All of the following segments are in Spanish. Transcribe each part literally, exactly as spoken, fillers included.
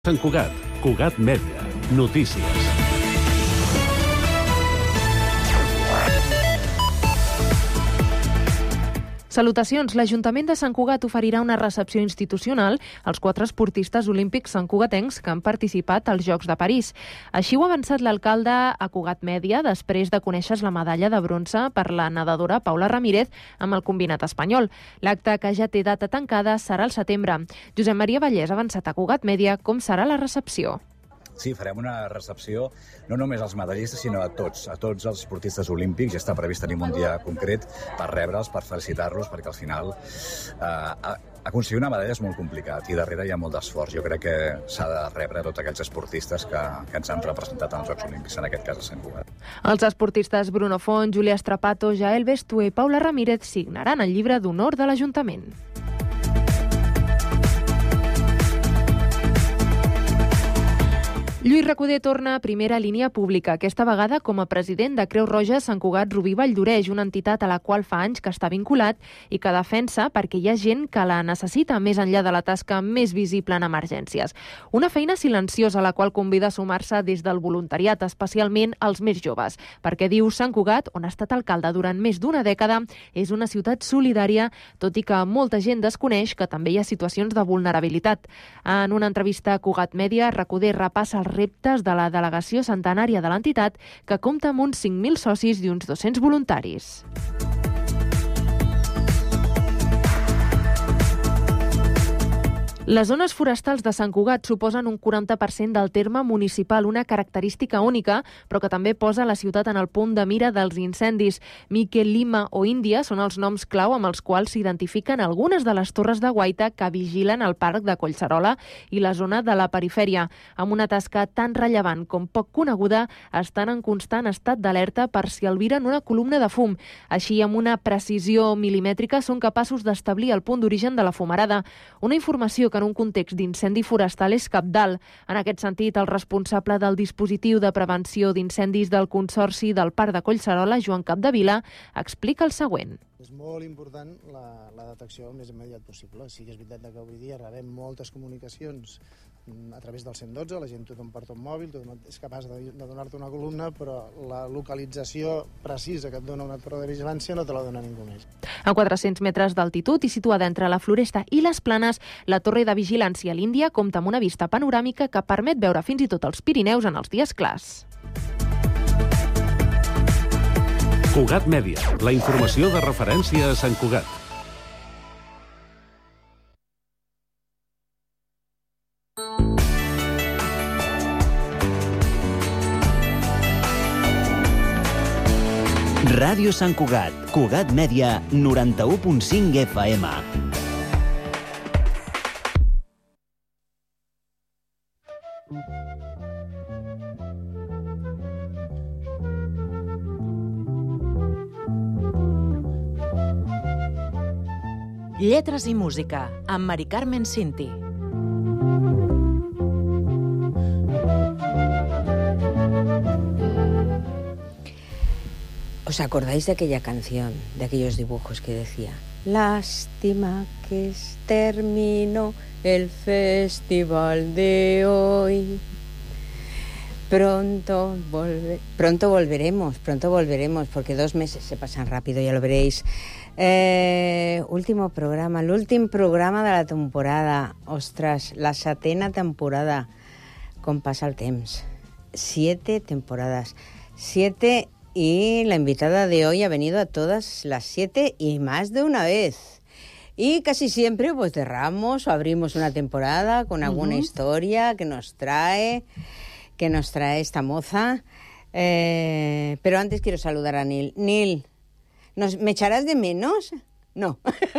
Sant Cugat, Cugat Mèdia, notícies. Salutacions. L'Ajuntament de Sant Cugat oferirà una recepció institucional als quatre esportistes olímpics santcugatencs que han participat als Jocs de París. Així ho ha avançat l'alcalde a Cugat Mèdia després de conèixer la medalla de bronze per la nedadora Paula Ramírez amb el combinat espanyol. L'acte, que ja té data tancada, serà al setembre. Josep Maria Vallès ha avançat a Cugat Mèdia com serà la recepció. Sí, farem una recepció no només als medallistes, sinó a tots, a tots els esportistes olímpics. Ja està previst tenir un dia concret per rebre'ls, per felicitar-los, perquè al final eh, aconseguir una medalla és molt complicat i darrere hi ha molt d'esforç. Jo crec que s'ha de rebre tots aquells esportistes que, que ens han representat en els Jocs Olímpics, en aquest cas a Sant Cugat. Els esportistes Bruno Font, Júlia Strapato, Jael Bestué i Paula Ramírez signaran el llibre d'honor de l'Ajuntament. Lluís Recoder torna a primera línia pública, aquesta vegada com a president de Creu Roja Sant Cugat Rubí Valldoreix, una entitat a la qual fa anys que està vinculat i que defensa perquè hi ha gent que la necessita més enllà de la tasca més visible en emergències. Una feina silenciosa a la qual convida a sumar-se des del voluntariat, especialment els més joves, perquè diu Sant Cugat, on ha estat alcalde durant més d'una dècada, és una ciutat solidària, tot i que molta gent desconeix que també hi ha situacions de vulnerabilitat. En una entrevista a Cugat Mèdia, Recoder repassa els reptes de la delegació centenària de l'entitat, que compta amb uns cinc mil socis i uns dos-cents voluntaris. Les zones forestals de Sant Cugat suposen un quaranta per cent del terme municipal, una característica única, però que també posa la ciutat en el punt de mira dels incendis. Miquel, Lima o Índia són els noms clau amb els quals s'identifiquen algunes de les torres de guaita que vigilen el parc de Collserola i la zona de la perifèria. Amb una tasca tan rellevant com poc coneguda, estan en constant estat d'alerta per si albiren una columna de fum. Així, amb una precisió milimètrica, són capaços d'establir el punt d'origen de la fumarada. Una informació que en un context d'incendi forestal és cabdal. En aquest sentit, el responsable del dispositiu de prevenció d'incendis del Consorci del Parc de Collserola, Joan Capdevila, explica el següent. És molt important la, la detecció el més immediat possible. Sí que és veritat que avui dia rebem moltes comunicacions a través del cent dotze, la gent tothom porta un mòbil, tothom és capaç de, de donar-te una columna, però la localització precisa que et dona una torre de vigilància no te la dona ningú més. A quatre-cents metres d'altitud i situada entre la Floresta i les Planes, la torre de vigilància a l'Índia compta amb una vista panoràmica que permet veure fins i tot els Pirineus en els dies clars. Cugat Mèdia, la informació de referència a Sant Cugat. Ràdio Sant Cugat, Cugat Mèdia, noranta-u punt cinc F M. Lletres i música, amb Mari Carmen Cinti. ¿Os acordáis de aquella canción, de aquellos dibujos que decía: lástima que terminó el festival de hoy? Pronto, volve... pronto volveremos, pronto volveremos, porque dos meses se pasan rápido, ya lo veréis. Eh, último programa, l'últim programa de la temporada. Ostres, la setena temporada. Com passa el temps. Siete temporadas. Siete... Y la invitada de hoy ha venido a todas las siete y más de una vez. Y casi siempre pues cerramos o abrimos una temporada con alguna uh-huh. historia que nos trae, que nos trae esta moza. Eh, pero antes quiero saludar a Nil. Nil, ¿nos, ¿me echarás de menos? No.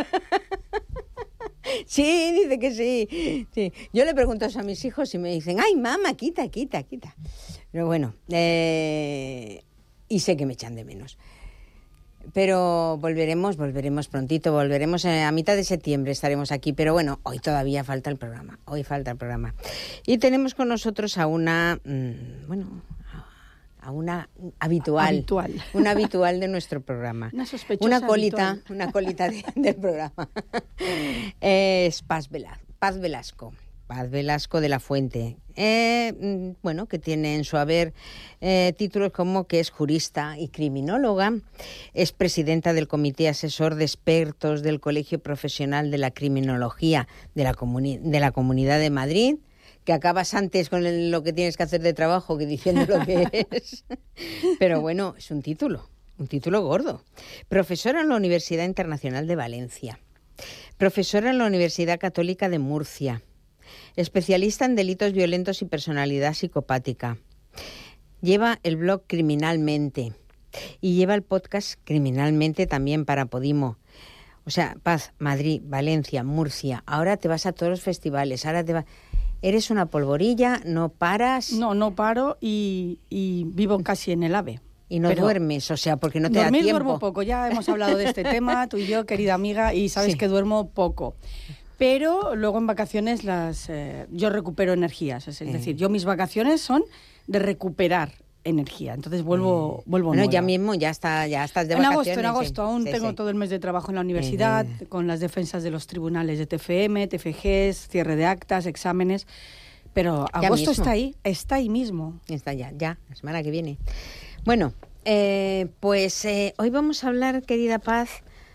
Sí, dice que sí. sí. Yo le pregunto eso a mis hijos y me dicen: ay, mamá, quita, quita, quita. Pero bueno, eh... y sé que me echan de menos. Pero volveremos, volveremos prontito, volveremos a mitad de septiembre, estaremos aquí. Pero bueno, hoy todavía falta el programa, hoy falta el programa. Y tenemos con nosotros a una, mmm, bueno, a una habitual, habitual. una habitual de nuestro programa. Una sospechosa Una colita, habitual. una colita de, del programa. Es Paz Velasco. Paz Velasco. Paz Velasco de la Fuente, eh, bueno, que tiene en su haber eh, títulos como que es jurista y criminóloga, es presidenta del Comité Asesor de Expertos del Colegio Profesional de la Criminología de la, comuni- de la Comunidad de Madrid, que acabas antes con el, lo que tienes que hacer de trabajo que diciendo lo que es. Pero bueno, es un título, un título gordo. Profesora en la Universidad Internacional de Valencia, profesora en la Universidad Católica de Murcia, especialista en delitos violentos y personalidad psicopática. Lleva el blog Criminalmente y lleva el podcast Criminalmente también para Podimo. O sea, Paz, Madrid, Valencia, Murcia. Ahora te vas a todos los festivales. Ahora te vas... Eres una polvorilla, no paras. No, no paro y, y vivo casi en el AVE. Y no Pero duermes, o sea, porque no te da dormir tiempo. duermo poco. Ya hemos hablado de este tema, tú y yo, querida amiga, y sabes Sí. que duermo poco. Pero luego en vacaciones las eh, yo recupero energías. Es Eh. decir, yo mis vacaciones son de recuperar energía. Entonces vuelvo, Eh. vuelvo Bueno, nueva. ya mismo, ya está, ya estás de En vacaciones. agosto, en agosto. sí. Aún Sí, tengo sí. todo el mes de trabajo en la universidad, Eh. con las defensas de los tribunales de T F M, T F Gs, cierre de actas, exámenes. Pero Ya agosto mismo. está ahí, está ahí mismo. Está ya, ya, la semana que viene. Bueno, eh, pues eh, hoy vamos a hablar, querida Paz,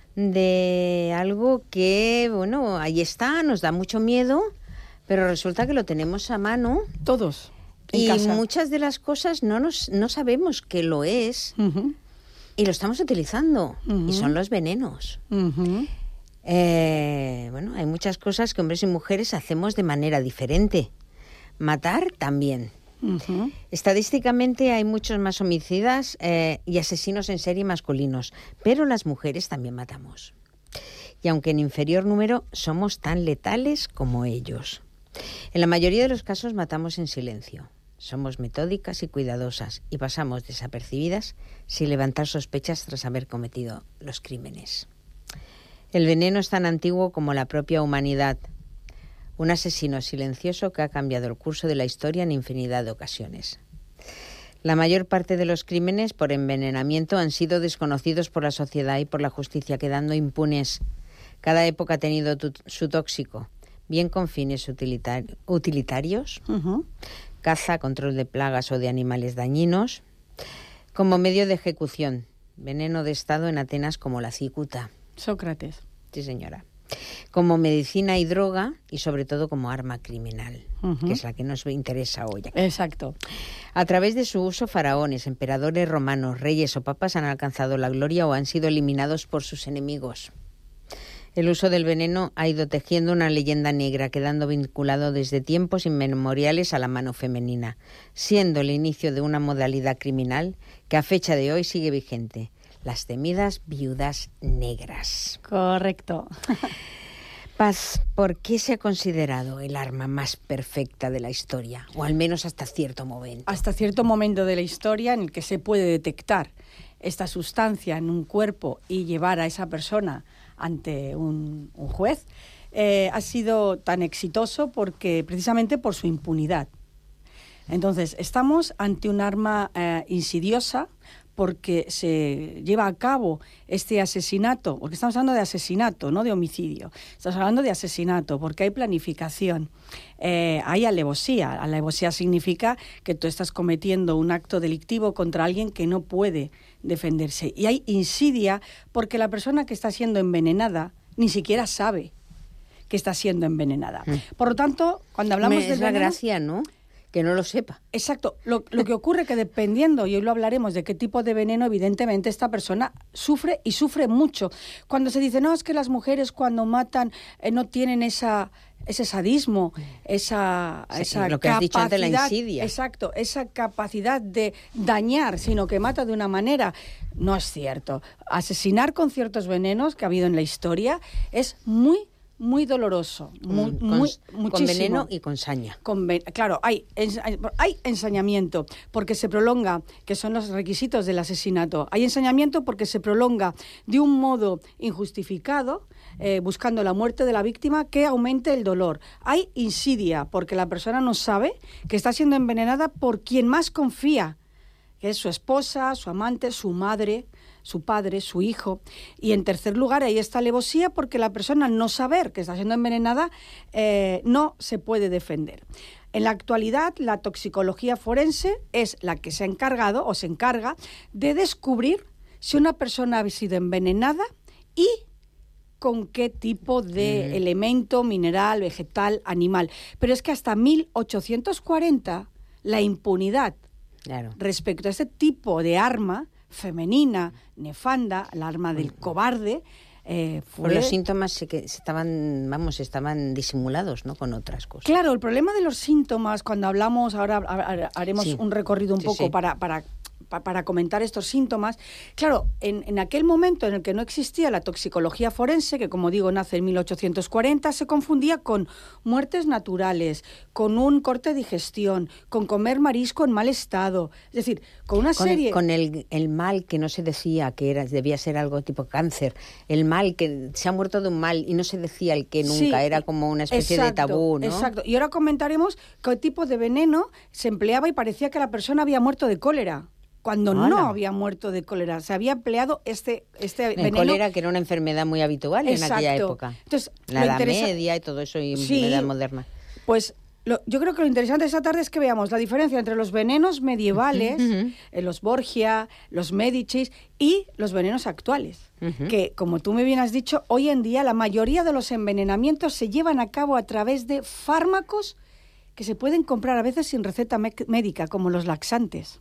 de algo que, bueno, ahí está, nos da mucho miedo, pero resulta que lo tenemos a mano. Todos. En Y casa. muchas de las cosas no, nos, no sabemos que lo es Ujú, y lo estamos utilizando. Ujú. Y son los venenos. ujú. Eh, bueno, hay muchas cosas que hombres y mujeres hacemos de manera diferente. Matar también. Ujú. Estadísticamente hay muchos más homicidas eh, y asesinos en serie masculinos, pero las mujeres también matamos. Y aunque en inferior número, somos tan letales como ellos. En la mayoría de los casos matamos en silencio. Somos metódicas y cuidadosas y pasamos desapercibidas sin levantar sospechas tras haber cometido los crímenes. El veneno es tan antiguo como la propia humanidad. Un asesino silencioso que ha cambiado el curso de la historia en infinidad de ocasiones. La mayor parte de los crímenes por envenenamiento han sido desconocidos por la sociedad y por la justicia, quedando impunes. Cada época ha tenido tu, su tóxico, bien con fines utilitar, utilitarios, Ujú. caza, control de plagas o de animales dañinos, como medio de ejecución, veneno de estado en Atenas como la cicuta. Sócrates. Sí, señora. Como medicina y droga y sobre todo como arma criminal, Ujú. que es la que nos interesa hoy aquí. Exacto. A través de su uso, faraones, emperadores romanos, reyes o papas han alcanzado la gloria o han sido eliminados por sus enemigos. El uso del veneno ha ido tejiendo una leyenda negra, quedando vinculado desde tiempos inmemoriales a la mano femenina, siendo el inicio de una modalidad criminal que a fecha de hoy sigue vigente. Las temidas viudas negras. Correcto. Paz, ¿por qué se ha considerado el arma más perfecta de la historia? O al menos hasta cierto momento. Hasta cierto momento de la historia en el que se puede detectar esta sustancia en un cuerpo y llevar a esa persona ante un, un juez, eh, ha sido tan exitoso porque precisamente por su impunidad. Entonces, estamos ante un arma eh, insidiosa porque se lleva a cabo este asesinato, porque estamos hablando de asesinato, no de homicidio. Estamos hablando de asesinato porque hay planificación, eh, hay alevosía. Alevosía significa que tú estás cometiendo un acto delictivo contra alguien que no puede defenderse. Y hay insidia porque la persona que está siendo envenenada ni siquiera sabe que está siendo envenenada. Mm. Por lo tanto, cuando hablamos Me- del es la veneno... gracia, ¿no? Que no lo sepa. Exacto. Lo, lo que ocurre que dependiendo, y hoy lo hablaremos, de qué tipo de veneno, evidentemente esta persona sufre y sufre mucho. Cuando se dice, no, es que las mujeres cuando matan eh, no tienen esa ese sadismo, esa, Sí, esa lo que has dicho antes, la insidia. Exacto, esa capacidad de dañar, sino que mata de una manera, no es cierto. Asesinar con ciertos venenos que ha habido en la historia es muy muy doloroso, muy, Mm, con, muy, con muchísimo. veneno y con saña. Con ven- claro, hay, ens- hay hay ensañamiento porque se prolonga, que son los requisitos del asesinato. Hay ensañamiento porque se prolonga de un modo injustificado, eh, buscando la muerte de la víctima que aumente el dolor. Hay insidia porque la persona no sabe que está siendo envenenada por quien más confía, que es su esposa, su amante, su madre, su padre, su hijo. Y en tercer lugar, ahí está alevosía, porque la persona, al no saber que está siendo envenenada, eh, no se puede defender. En la actualidad, la toxicología forense es la que se ha encargado o se encarga de descubrir si una persona ha sido envenenada y con qué tipo de mm. elemento, mineral, vegetal, animal. Pero es que hasta mil ochocientos cuarenta la impunidad claro. respecto a este tipo de arma femenina, nefanda, el arma del cobarde, Eh, fue... Los síntomas se que estaban, vamos, estaban disimulados, ¿no? Con otras cosas. Claro, el problema de los síntomas, cuando hablamos, ahora haremos sí. un recorrido un sí, poco sí. para... para para comentar estos síntomas. Claro, en, en aquel momento en el que no existía la toxicología forense, que como digo nace en mil ochocientos cuarenta, se confundía con muertes naturales, con un corte de digestión, con comer marisco en mal estado, es decir, con una con serie... El, con el, el mal que no se decía que era, debía ser algo tipo cáncer, el mal que se ha muerto de un mal y no se decía el que nunca, sí, era como una especie exacto, de tabú, ¿no? Exacto, y ahora comentaremos qué tipo de veneno se empleaba y parecía que la persona había muerto de cólera, cuando Hola. no había muerto de cólera. Se había empleado este, este veneno. El cólera, que era una enfermedad muy habitual Exacto. en aquella época. Entonces, la Edad interesa... Media y todo eso, y sí, la Edad Moderna. Pues lo, yo creo que lo interesante esta tarde es que veamos la diferencia entre los venenos medievales, uh-huh. eh, los Borgia, los Médicis, y los venenos actuales. Uh-huh. Que, como tú me bien has dicho, hoy en día la mayoría de los envenenamientos se llevan a cabo a través de fármacos que se pueden comprar a veces sin receta me- médica, como los laxantes.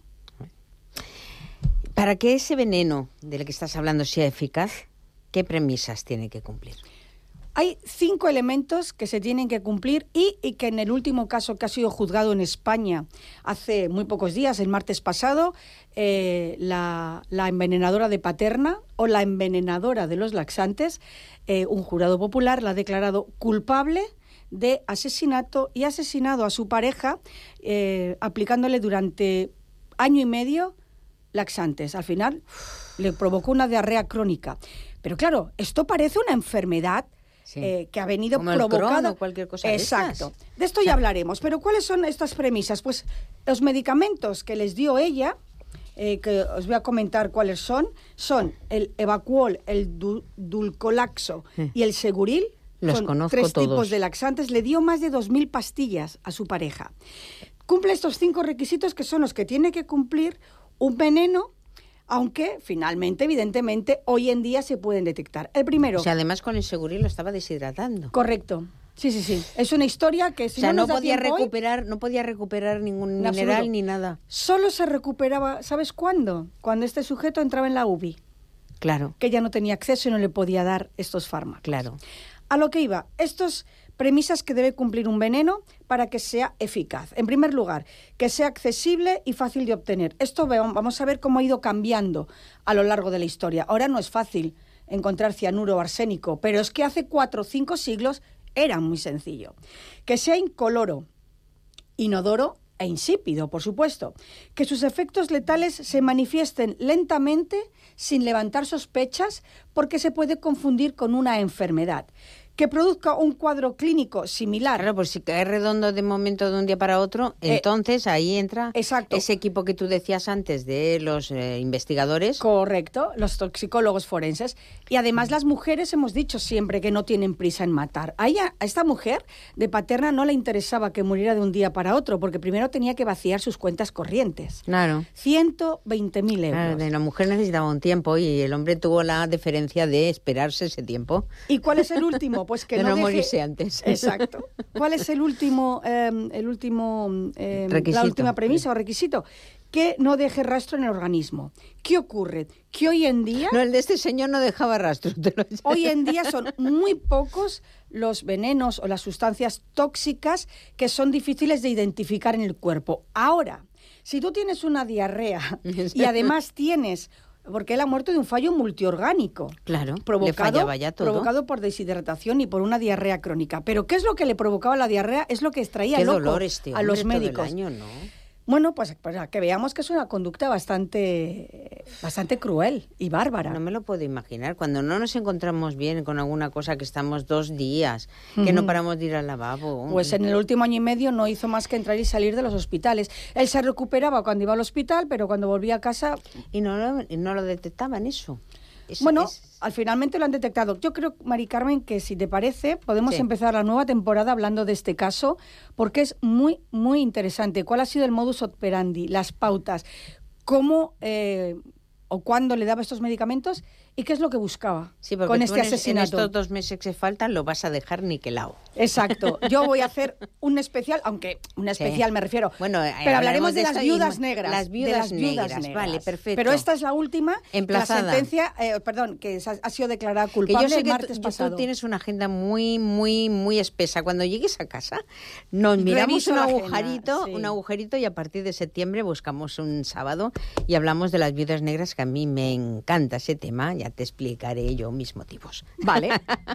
Para que ese veneno del que estás hablando sea eficaz, ¿qué premisas tiene que cumplir? Hay cinco elementos que se tienen que cumplir y, y que en el último caso que ha sido juzgado en España hace muy pocos días, el martes pasado, eh, la, la envenenadora de Paterna o la envenenadora de los laxantes, eh, un jurado popular la ha declarado culpable de asesinato y asesinado a su pareja eh, aplicándole durante año y medio laxantes. Al final le provocó una diarrea crónica. Pero claro, esto parece una enfermedad sí. eh, que ha venido como provocada. El Crohn o cualquier cosa Exacto. De, estas. de esto ya hablaremos. Pero ¿cuáles son estas premisas? Pues los medicamentos que les dio ella, eh, que os voy a comentar cuáles son, son el Evacuol, el du- Dulcolaxo sí. y el Seguril. Los son conozco tres todos. tipos de laxantes. Le dio más de dos mil pastillas a su pareja. Cumple estos cinco requisitos que son los que tiene que cumplir un veneno, aunque finalmente, evidentemente, hoy en día se pueden detectar. El primero... O sea, además con el Seguril lo estaba deshidratando. Correcto. Sí, sí, sí. Es una historia que si o sea, no, no, nos podía da tiempo recuperar, hoy, no podía recuperar ningún en mineral absoluto. ni nada. Solo se recuperaba, ¿sabes cuándo? Cuando este sujeto entraba en la U B I. Claro. Que ya no tenía acceso y no le podía dar estos fármacos. Claro. A lo que iba, estos premisas que debe cumplir un veneno para que sea eficaz. En primer lugar, que sea accesible y fácil de obtener. Esto vamos a ver cómo ha ido cambiando a lo largo de la historia. Ahora no es fácil encontrar cianuro o arsénico, pero es que hace cuatro o cinco siglos era muy sencillo. Que sea incoloro, inodoro e insípido, por supuesto. Que sus efectos letales se manifiesten lentamente, sin levantar sospechas, porque se puede confundir con una enfermedad. Que produzca un cuadro clínico similar. Claro, pues si cae redondo de momento de un día para otro, eh, entonces ahí entra exacto. ese equipo que tú decías antes de los eh, investigadores. Correcto, los toxicólogos forenses. Y además las mujeres hemos dicho siempre que no tienen prisa en matar. A, ella, a esta mujer de Paterna no le interesaba que muriera de un día para otro, porque primero tenía que vaciar sus cuentas corrientes. Claro. ciento veinte mil euros. Claro, de la mujer necesitaba un tiempo y el hombre tuvo la deferencia de esperarse ese tiempo. ¿Y cuál es el último? Pues que de no, no deje... morirse antes. Exacto. ¿Cuál es el último, eh, el último eh, la última premisa o requisito? Que no deje rastro en el organismo. ¿Qué ocurre? Que hoy en día... No, el de este señor no dejaba rastro. Te lo hoy en día son muy pocos los venenos o las sustancias tóxicas que son difíciles de identificar en el cuerpo. Ahora, si tú tienes una diarrea y además tienes... Porque él ha muerto de un fallo multiorgánico. Claro, provocado, le fallaba ya todo. Provocado por deshidratación y por una diarrea crónica. ¿Pero qué es lo que le provocaba la diarrea? Es lo que extraía loco dolor este a los médicos. Todo el año, ¿no? Bueno, pues para que veamos que es una conducta bastante bastante cruel y bárbara. No me lo puedo imaginar. Cuando no nos encontramos bien con alguna cosa, que estamos dos días, que uh-huh. no paramos de ir al lavabo. Pues en el último año y medio no hizo más que entrar y salir de los hospitales. Él se recuperaba cuando iba al hospital, pero cuando volvía a casa... Y no lo, no lo detectaban eso. Es, bueno, es... al finalmente lo han detectado. Yo creo, Mari Carmen, que si te parece, podemos sí. empezar la nueva temporada hablando de este caso, porque es muy, muy interesante. ¿Cuál ha sido el modus operandi, las pautas? ¿Cómo eh, o cuándo le daba estos medicamentos? ¿Y qué es lo que buscaba sí, porque con tú este en, asesinato? En estos dos meses que faltan lo vas a dejar niquelado. Exacto. Yo voy a hacer un especial, aunque un especial sí. me refiero. Bueno, eh, pero hablaremos de, de las viudas y, negras. Las viudas, de las viudas negras. negras. Vale, perfecto. Pero esta es la última. Emplazada. La sentencia, eh, perdón, que ha, ha sido declarada culpable que yo sé el que martes tú, pasado. Tú tienes una agenda muy, muy, muy espesa. Cuando llegues a casa, nos miramos un agujerito, sí. un agujerito y a partir de septiembre buscamos un sábado y hablamos de las viudas negras, que a mí me encanta ese tema. Ya te explicaré yo mis motivos. Vale.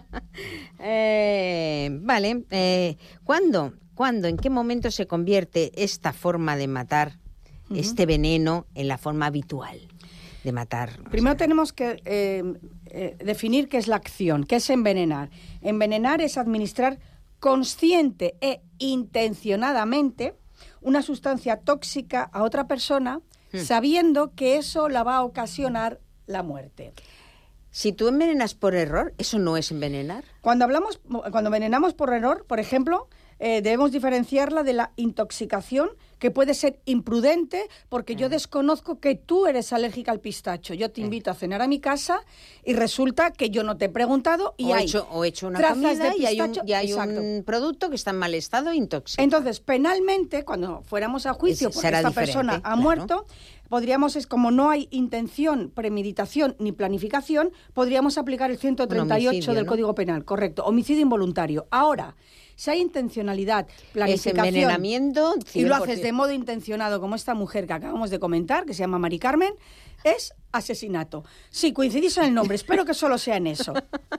eh, vale. Eh, ¿Cuándo? ¿Cuándo? ¿En qué momento se convierte esta forma de matar, uh-huh. este veneno, en la forma habitual de matar? Primero o sea, tenemos que eh, eh, definir qué es la acción, qué es envenenar. Envenenar es administrar consciente e intencionadamente una sustancia tóxica a otra persona, hmm. sabiendo que eso la va a ocasionar la muerte. Si tú envenenas por error, ¿eso no es envenenar? Cuando hablamos, cuando envenenamos por error, por ejemplo, eh, debemos diferenciarla de la intoxicación, que puede ser imprudente, porque yo desconozco que tú eres alérgica al pistacho. Yo te invito a cenar a mi casa y resulta que yo no te he preguntado y o hay hecho, o hecho una trazas comida de y hay, un, y hay Exacto. un producto que está en mal estado e intoxicado. Entonces, penalmente, cuando fuéramos a juicio es, porque esta persona ha claro. muerto, podríamos, es como no hay intención, premeditación ni planificación, podríamos aplicar el ciento treinta y ocho homicidio, del ¿no? Código Penal, correcto, homicidio involuntario. Ahora, si hay intencionalidad, planificación... Es envenenamiento... y lo haces de modo intencionado, como esta mujer que acabamos de comentar, que se llama Mari Carmen, es asesinato. Sí, coincidís en el nombre, espero que solo sea en eso.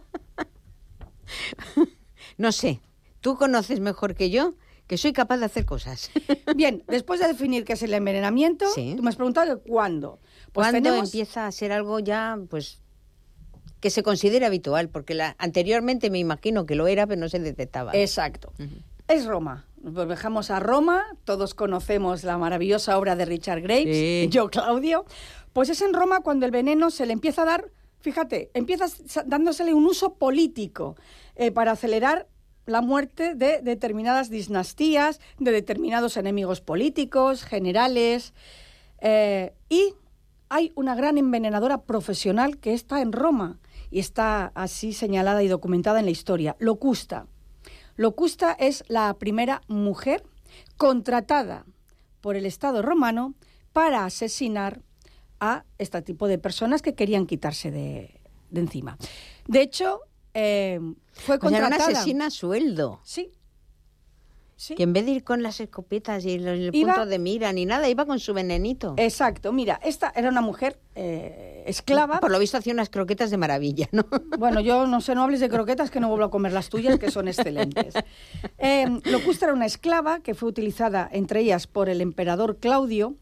No sé, tú conoces mejor que yo que soy capaz de hacer cosas. Bien, después de definir qué es el envenenamiento, sí. tú me has preguntado cuándo. Pues ¿Cuándo tenemos... empieza a ser algo ya, pues... que se considera habitual, porque la, anteriormente me imagino que lo era, pero no se detectaba. Exacto. Uh-huh. Es Roma. Nos dejamos a Roma, todos conocemos la maravillosa obra de Richard Graves, sí. Yo, Claudio. Pues es en Roma cuando el veneno se le empieza a dar, fíjate, empieza dándosele un uso político eh, para acelerar la muerte de determinadas dinastías, de determinados enemigos políticos, generales, eh, y hay una gran envenenadora profesional que está en Roma y está así señalada y documentada en la historia, Locusta. Locusta es la primera mujer contratada por el Estado romano para asesinar a este tipo de personas que querían quitarse de, de encima. De hecho, eh, fue contratada... O sea, era una asesina a sueldo. Sí. Sí. Que en vez de ir con las escopetas y el, el iba, punto de mira ni nada, iba con su venenito. Exacto. Mira, esta era una mujer eh, esclava. Por lo visto hacía unas croquetas de maravilla, ¿no? Bueno, yo no sé, no hables de croquetas, que no vuelvo a comer las tuyas, que son excelentes. Eh, Locusta era una esclava que fue utilizada, entre ellas, por el emperador Claudio,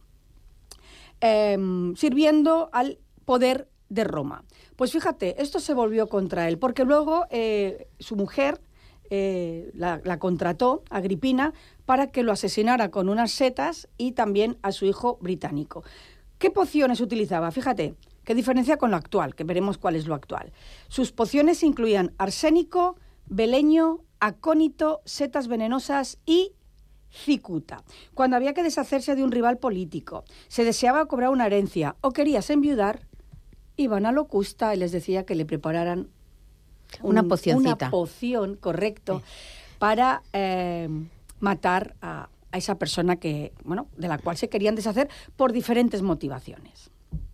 eh, sirviendo al poder de Roma. Pues fíjate, esto se volvió contra él, porque luego eh, su mujer... Eh, la, la contrató, Agripina, para que lo asesinara con unas setas y también a su hijo británico. ¿Qué pociones utilizaba? Fíjate, qué diferencia con lo actual, que veremos cuál es lo actual. Sus pociones incluían arsénico, beleño, acónito, setas venenosas y cicuta. Cuando había que deshacerse de un rival político, se deseaba cobrar una herencia o querías enviudar, iban a Locusta y les decía que le prepararan Una pocioncita. Una poción, correcto, para eh, matar a, a esa persona que, bueno, de la cual se querían deshacer por diferentes motivaciones.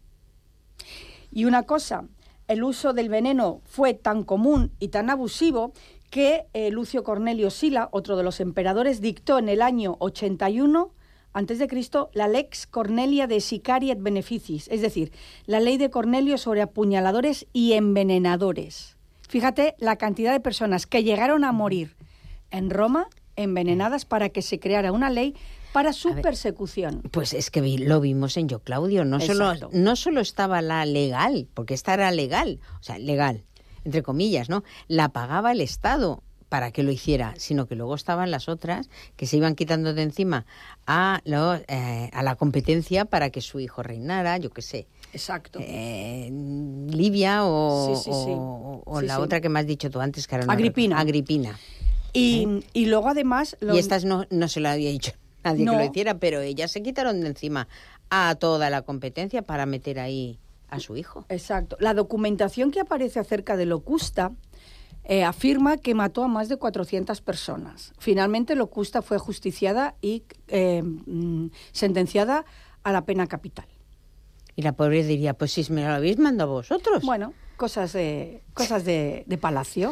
Y una cosa, el uso del veneno fue tan común y tan abusivo que eh, Lucio Cornelio Sila, otro de los emperadores, dictó en el año ochenta y uno antes de Cristo la Lex Cornelia de Sicarii et Beneficis, es decir, la ley de Cornelio sobre apuñaladores y envenenadores. Fíjate la cantidad de personas que llegaron a morir en Roma envenenadas para que se creara una ley para su persecución. Pues es que vi, lo vimos en Yo Claudio, no solo, no solo estaba la legal, porque esta era legal, o sea, legal, entre comillas, ¿no? La pagaba el Estado para que lo hiciera, sino que luego estaban las otras que se iban quitando de encima a, lo, eh, a la competencia para que su hijo reinara, yo qué sé. Exacto. Eh, Livia o, sí, sí, sí. o, o sí, la sí. otra que me has dicho tú antes, que era Agripina. No, Agripina. Y, ¿Eh? y luego además... Los... Y estas no, no se lo había dicho nadie no. que lo hiciera, pero ellas se quitaron de encima a toda la competencia para meter ahí a su hijo. Exacto. La documentación que aparece acerca de Locusta eh, afirma que mató a más de cuatrocientas personas. Finalmente Locusta fue ajusticiada y eh, mm, sentenciada a la pena capital. Y la pobre diría, pues si me lo habéis mandado vosotros. Bueno, cosas de, cosas de, de palacio.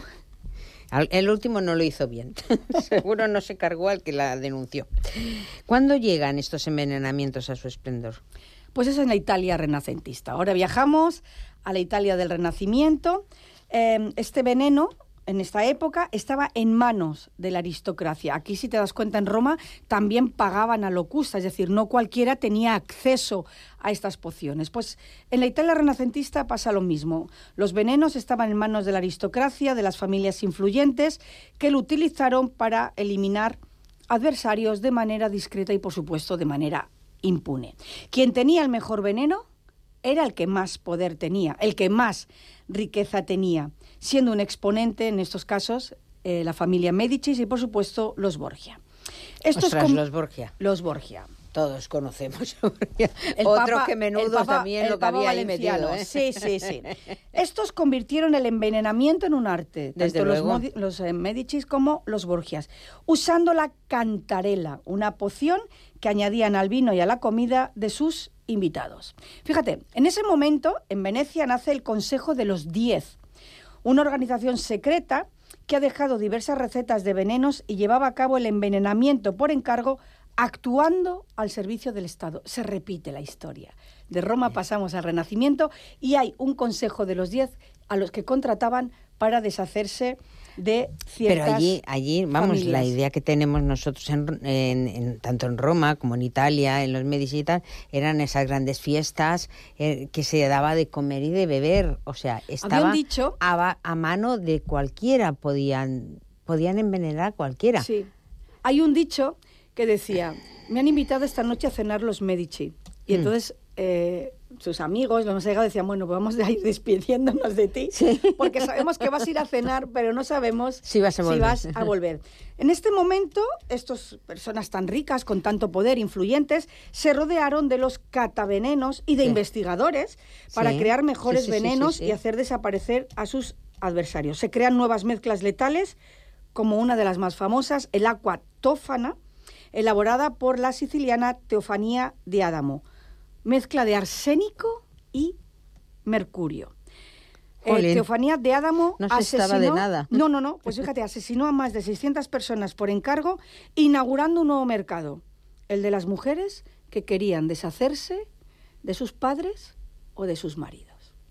El último no lo hizo bien. Seguro no se cargó al que la denunció. ¿Cuándo llegan estos envenenamientos a su esplendor? Pues es en la Italia renacentista. Ahora viajamos a la Italia del Renacimiento. Eh, este veneno, en esta época, estaba en manos de la aristocracia. Aquí, si te das cuenta, en Roma también pagaban a Locusta, es decir, no cualquiera tenía acceso a estas pociones. Pues en la Italia renacentista pasa lo mismo. Los venenos estaban en manos de la aristocracia, de las familias influyentes, que lo utilizaron para eliminar adversarios de manera discreta y, por supuesto, de manera impune. Quien tenía el mejor veneno era el que más poder tenía, el que más riqueza tenía, siendo un exponente, en estos casos, eh, la familia Médicis y, por supuesto, los Borgia. Estos Ostras, com- los Borgia. Los Borgia. Todos conocemos. El Otro Papa, que menudo Papa, también lo que había ahí metido. ¿eh? Sí, sí, sí. Estos convirtieron el envenenamiento en un arte, Desde tanto luego. los, los eh, Médicis como los Borgias, usando la cantarela, una poción que añadían al vino y a la comida de sus invitados. Fíjate, en ese momento, en Venecia, nace el Consejo de los Diez, una organización secreta que ha dejado diversas recetas de venenos y llevaba a cabo el envenenamiento por encargo, actuando al servicio del Estado. Se repite la historia. De Roma pasamos al Renacimiento y hay un Consejo de los Diez a los que contrataban para deshacerse de ciertas Pero allí, allí vamos, familias. La idea que tenemos nosotros, en, en, en, tanto en Roma como en Italia, en los Medici y tal, eran esas grandes fiestas eh, que se daba de comer y de beber. O sea, estaba dicho, a, a mano de cualquiera, podían, podían envenenar a cualquiera. Sí. Hay un dicho que decía, me han invitado esta noche a cenar los Medici. Y Mm. entonces eh, sus amigos, los más allegados, decían, bueno, pues vamos a ir despidiéndonos de ti, Sí. porque sabemos que vas a ir a cenar, pero no sabemos Si vas a volver. si vas a volver. En este momento, estas personas tan ricas, con tanto poder, influyentes, se rodearon de los catavenenos y de Sí. investigadores para Sí. crear mejores Sí, sí, sí, venenos sí, sí. y hacer desaparecer a sus adversarios. Se crean nuevas mezclas letales, como una de las más famosas, el aqua tófana, elaborada por la siciliana Teofanía de Adamo. Mezcla de arsénico y mercurio. Eh, Jolín. Teofanía de Adamo No se asesinó... estaba de nada. No, no, no. Pues fíjate, asesinó a más de seiscientas personas por encargo, inaugurando un nuevo mercado, el de las mujeres que querían deshacerse de sus padres o de sus maridos.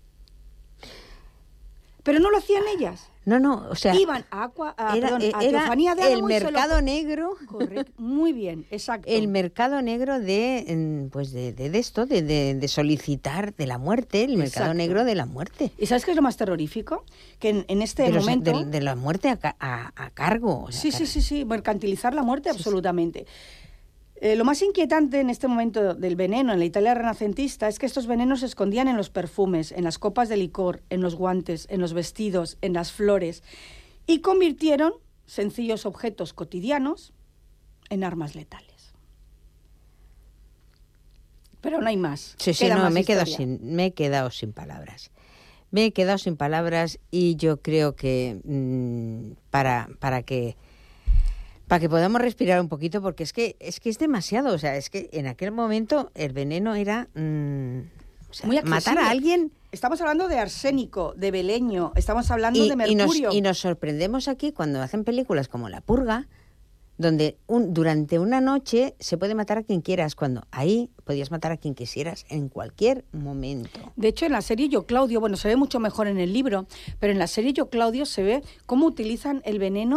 Pero no lo hacían ellas. No, no, o sea, Iban a, Aqua, a, era, perdón, a era Teofanía de el Adamo y se lo- mercado negro. Correcto. Muy bien, exacto. El mercado negro de, mm, pues de, de, de esto, de, de, de solicitar de la muerte, el mercado Exacto. negro de la muerte. ¿Y sabes qué es lo más terrorífico? Que en, en este de, los- momento... de, de la muerte a, ca- a, a cargo. O sea, Sí, sí, sí, sí, mercantilizar la muerte absolutamente. Eh, lo más inquietante en este momento del veneno en la Italia renacentista es que estos venenos se escondían en los perfumes, en las copas de licor, en los guantes, en los vestidos, en las flores, y convirtieron sencillos objetos cotidianos en armas letales. Pero no hay más. Sí, sí, Queda no, más me he, quedado historia. sin, me he quedado sin palabras. Me he quedado sin palabras y yo creo que mmm, para, para que para que podamos respirar un poquito, porque es que es que es demasiado, o sea, es que en aquel momento el veneno era mmm, o sea, Muy matar accesible. a alguien. Estamos hablando de arsénico, de beleño, estamos hablando Y, de y nos, mercurio. y nos sorprendemos aquí cuando hacen películas como La Purga, donde un, durante una noche se puede matar a quien quieras, cuando ahí podías matar a quien quisieras en cualquier momento. De hecho, en la serie Yo Claudio, bueno, se ve mucho mejor en el libro, pero en la serie Yo Claudio se ve cómo utilizan el veneno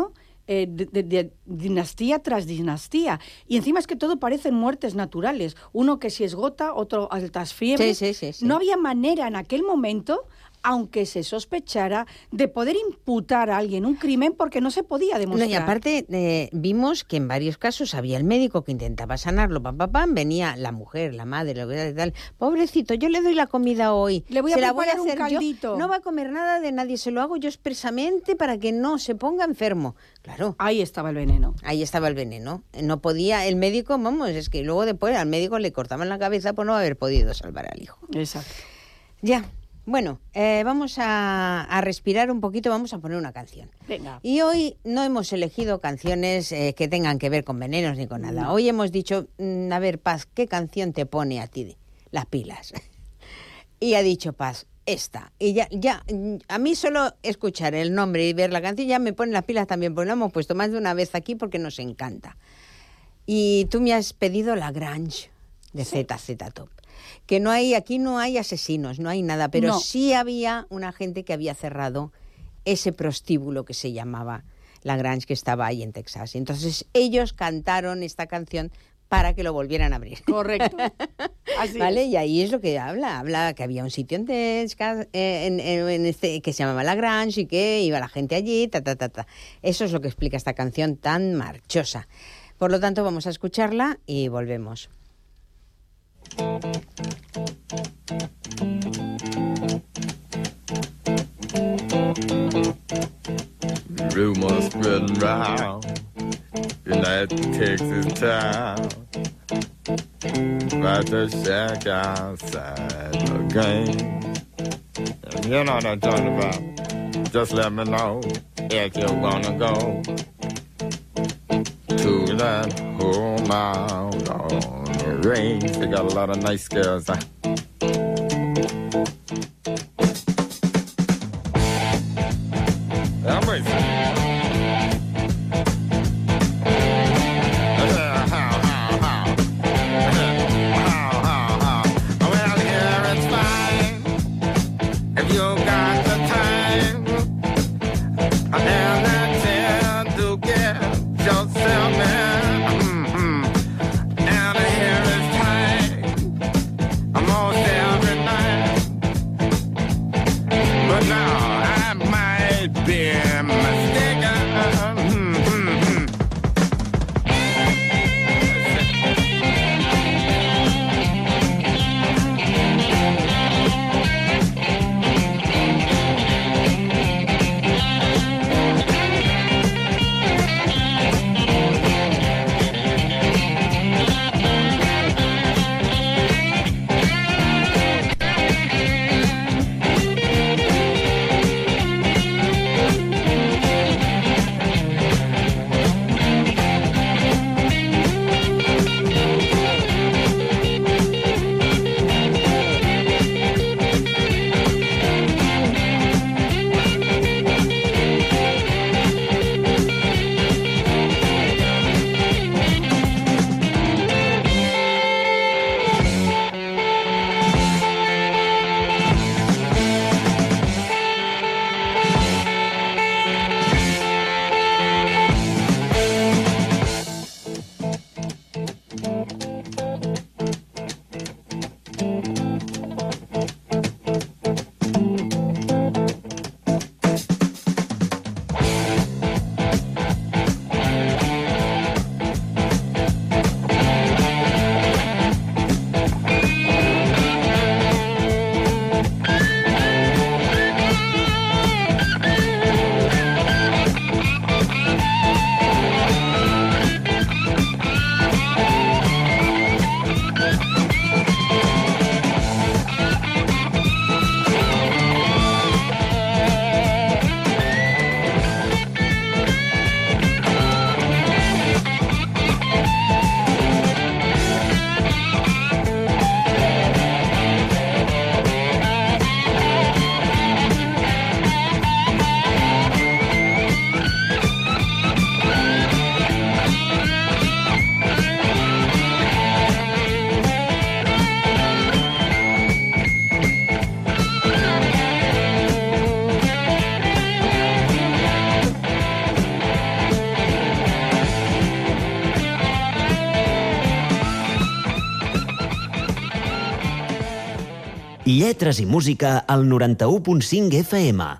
eh, de, de, de dinastía tras dinastía. Y encima es que todo parecen muertes naturales. Uno que se esgota, otro altas fiebres. Sí, sí, sí, sí. No había manera en aquel momento, aunque se sospechara, de poder imputar a alguien un crimen porque no se podía demostrar. No, y aparte eh, vimos que en varios casos había el médico que intentaba sanarlo, pam, pam, pam, venía la mujer, la madre, lo que sea, tal, pobrecito, yo le doy la comida hoy, le voy a se la preparar voy a hacer un caldito. Yo, no va a comer nada de nadie, se lo hago yo expresamente para que no se ponga enfermo. Claro. Ahí estaba el veneno. Ahí estaba el veneno. No podía, el médico, vamos, es que luego después al médico le cortaban la cabeza por no haber podido salvar al hijo. Exacto. Ya. Bueno, eh, vamos a, a respirar un poquito, vamos a poner una canción. Venga. Y hoy no hemos elegido canciones eh, que tengan que ver con venenos ni con nada. No. Hoy hemos dicho, mmm, a ver, Paz, ¿qué canción te pone a ti las pilas? Y ha dicho Paz, esta. Y ya, ya, a mí solo escuchar el nombre y ver la canción ya me pone las pilas también, porque lo hemos puesto más de una vez aquí porque nos encanta. Y tú me has pedido La Grange de sí. Z Z Top. Que no hay, aquí no hay asesinos, no hay nada, pero no. sí había una gente que había cerrado ese prostíbulo que se llamaba La Grange, que estaba ahí en Texas. Entonces ellos cantaron esta canción para que lo volvieran a abrir. Correcto. Así ¿Vale? es. Y ahí es lo que habla, habla que había un sitio en Texas eh, en, en, en este, que se llamaba La Grange y que iba la gente allí, ta, ta, ta, ta. Eso es lo que explica esta canción tan marchosa. Por lo tanto, vamos a escucharla y volvemos. Rumors spreading round in that Texas town about the shack outside the game. And you know what I'm talking about. Just let me know if you wanna go to that home out on the range. They got a lot of nice girls. Huh? I'm racing. I'm Lletres i música al noranta-u punt cinc F M.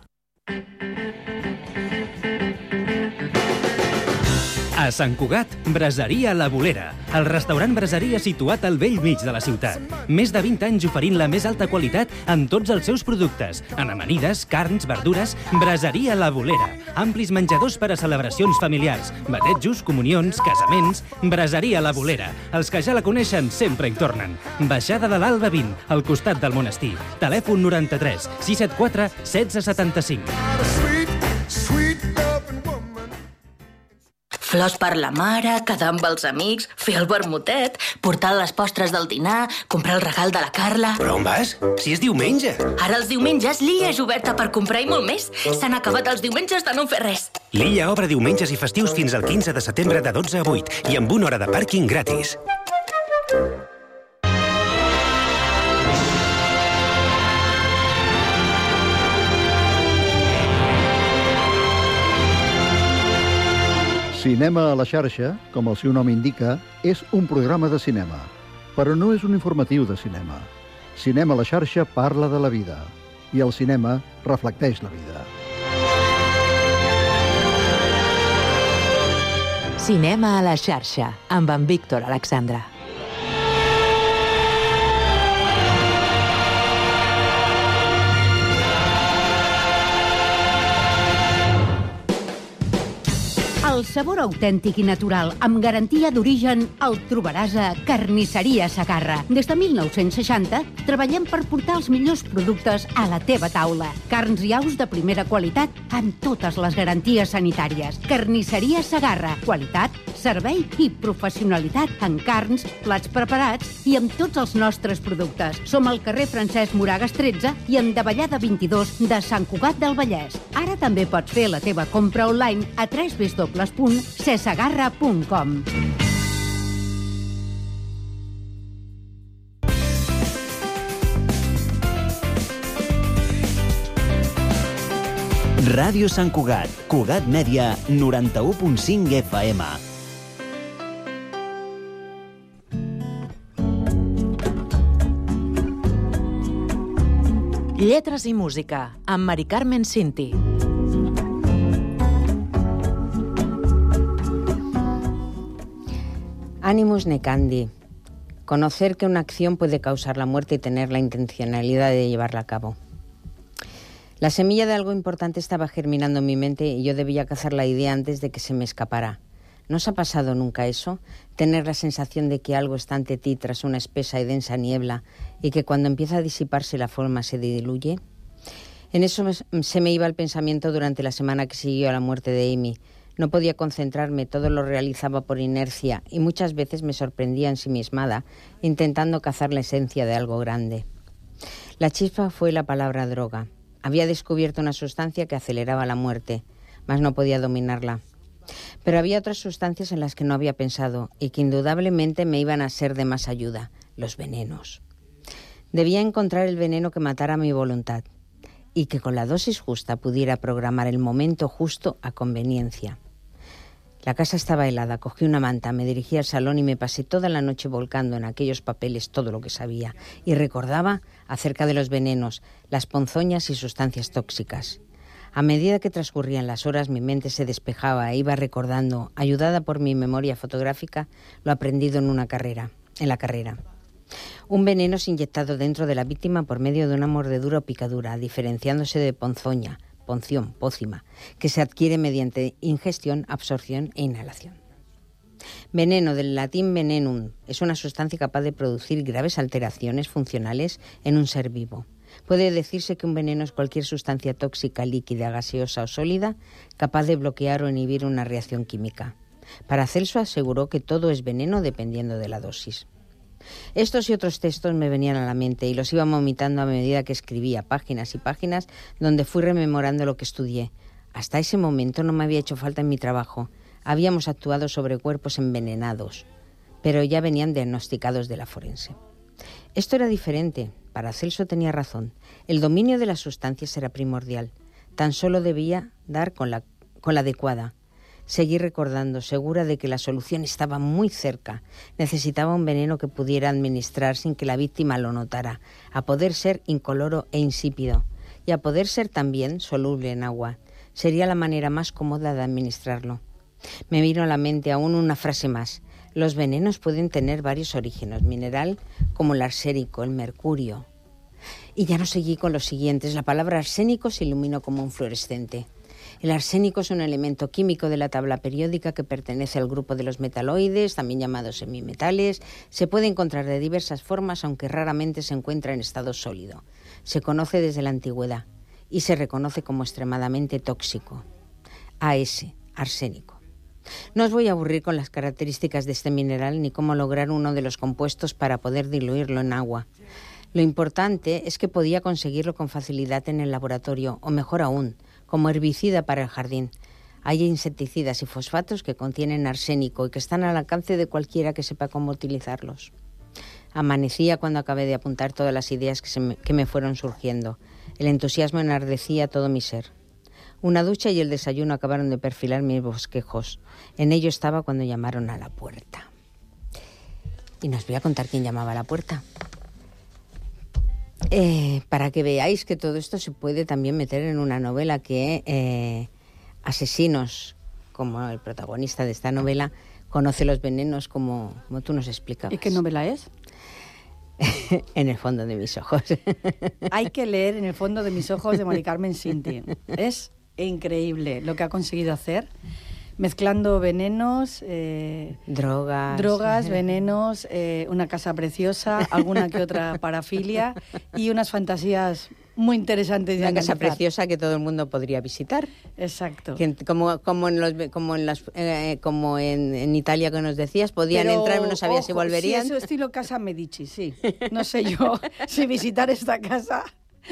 A Sant Cugat, Braseria La Bolera, el restaurant braseria situat al vell mig de la ciutat. Més de vint anys oferint la més alta qualitat en tots els seus productes. En amanides, carns, verdures, Braseria La Bolera. Amplis menjadors per a celebracions familiars, batejos, comunions, casaments. Braseria La Bolera. Els que ja la coneixen sempre hi tornen. Baixada de l'Alba vint, al costat del monestir. Telèfon noranta-tres sis set quatre setze setanta-cinc. Flors per la mare, quedar amb els amics, fer el vermutet, portar les postres del dinar, comprar el regal de la Carla... Però on vas? Si és diumenge! Ara els diumenges l'Illa és oberta per comprar i molt més. S'han acabat els diumenges de no fer res. L'Illa obre diumenges i festius fins al quinze de setembre de dotze a vuit i amb una hora de pàrquing gratis. Cinema a la xarxa, com el seu nom indica, és un programa de cinema, però no és un informatiu de cinema. Cinema a la xarxa parla de la vida, i el cinema reflecteix la vida. Cinema a la xarxa, amb en Víctor Alexandra. El sabor autèntic i natural, amb garantia d'origen, el trobaràs a Carnisseria Segarra. Des de mil nou-cents seixanta, treballem per portar els millors productes a la teva taula. Carns i aus de primera qualitat, amb totes les garanties sanitàries. Carnisseria Segarra. Qualitat, servei i professionalitat en carns, plats preparats i amb tots els nostres productes. Som al carrer Francesc Moragas tretze i en Davallada vint-i-dos de Sant Cugat del Vallès. Ara també pots fer la teva compra online a w w w punt cesegarra punt com. Ràdio Sant Cugat, Cugat Mèdia, noranta-u punt cinc F M. Lletres i música, amb Mari Carmen Cinti. Animus necandi. Conocer que una acción puede causar la muerte y tener la intencionalidad de llevarla a cabo. La semilla de algo importante estaba germinando en mi mente y yo debía cazar la idea antes de que se me escapara. ¿No os ha pasado nunca eso? Tener la sensación de que algo está ante ti tras una espesa y densa niebla y que cuando empieza a disiparse la forma se diluye. En eso se me iba el pensamiento durante la semana que siguió a la muerte de Amy. No podía concentrarme, todo lo realizaba por inercia y muchas veces me sorprendía ensimismada, intentando cazar la esencia de algo grande. La chispa fue la palabra droga. Había descubierto una sustancia que aceleraba la muerte, mas no podía dominarla. Pero había otras sustancias en las que no había pensado y que indudablemente me iban a ser de más ayuda, los venenos. Debía encontrar el veneno que matara mi voluntad y que con la dosis justa pudiera programar el momento justo a conveniencia. La casa estaba helada, cogí una manta, me dirigí al salón y me pasé toda la noche volcando en aquellos papeles todo lo que sabía y recordaba acerca de los venenos, las ponzoñas y sustancias tóxicas. A medida que transcurrían las horas mi mente se despejaba e iba recordando, ayudada por mi memoria fotográfica, lo aprendido en una carrera, en la carrera. Un veneno es inyectado dentro de la víctima por medio de una mordedura o picadura, diferenciándose de ponzoña, ponción, pócima, que se adquiere mediante ingestión, absorción e inhalación. Veneno, del latín venenum, es una sustancia capaz de producir graves alteraciones funcionales en un ser vivo. Puede decirse que un veneno es cualquier sustancia tóxica, líquida, gaseosa o sólida capaz de bloquear o inhibir una reacción química. Paracelso aseguró que todo es veneno dependiendo de la dosis. Estos y otros textos me venían a la mente y los iba vomitando a medida que escribía páginas y páginas donde fui rememorando lo que estudié. Hasta ese momento no me había hecho falta en mi trabajo. Habíamos actuado sobre cuerpos envenenados, pero ya venían diagnosticados de la forense. Esto era diferente. Paracelso tenía razón. El dominio de las sustancias era primordial. Tan solo debía dar con la, con la adecuada. Seguí recordando, segura de que la solución estaba muy cerca. Necesitaba un veneno que pudiera administrar sin que la víctima lo notara, a poder ser incoloro e insípido, y a poder ser también soluble en agua. Sería la manera más cómoda de administrarlo. Me vino a la mente aún una frase más. Los venenos pueden tener varios orígenes, mineral como el arsénico, el mercurio. Y ya no seguí con los siguientes. La palabra arsénico se iluminó como un fluorescente. El arsénico es un elemento químico de la tabla periódica que pertenece al grupo de los metaloides, también llamados semimetales. Se puede encontrar de diversas formas, aunque raramente se encuentra en estado sólido. Se conoce desde la antigüedad y se reconoce como extremadamente tóxico. A S, arsénico. No os voy a aburrir con las características de este mineral ni cómo lograr uno de los compuestos para poder diluirlo en agua. Lo importante es que podía conseguirlo con facilidad en el laboratorio, o mejor aún, como herbicida para el jardín. Hay insecticidas y fosfatos que contienen arsénico y que están al alcance de cualquiera que sepa cómo utilizarlos. Amanecía cuando acabé de apuntar todas las ideas que, se me, que me fueron surgiendo. El entusiasmo enardecía todo mi ser. Una ducha y el desayuno acabaron de perfilar mis bosquejos. En ello estaba cuando llamaron a la puerta. Y no os voy a contar quién llamaba a la puerta. Eh, para que veáis que todo esto se puede también meter en una novela que eh, asesinos, como el protagonista de esta novela, conoce los venenos como, como tú nos explicabas. ¿Y qué novela es? En el fondo de mis ojos. Hay que leer En el fondo de mis ojos de Mari Carmen Sinti. Es increíble lo que ha conseguido hacer, mezclando venenos, eh, drogas, drogas, venenos, eh, una casa preciosa, alguna que otra parafilia y unas fantasías muy interesantes de una analizar. Casa preciosa que todo el mundo podría visitar. Exacto. Que, como, como en los como en las eh, como en, en Italia que nos decías, podían Pero, entrar, no sabías ojo, si volverían. Sí, eso estilo Casa Medici, sí. No sé yo si visitar esta casa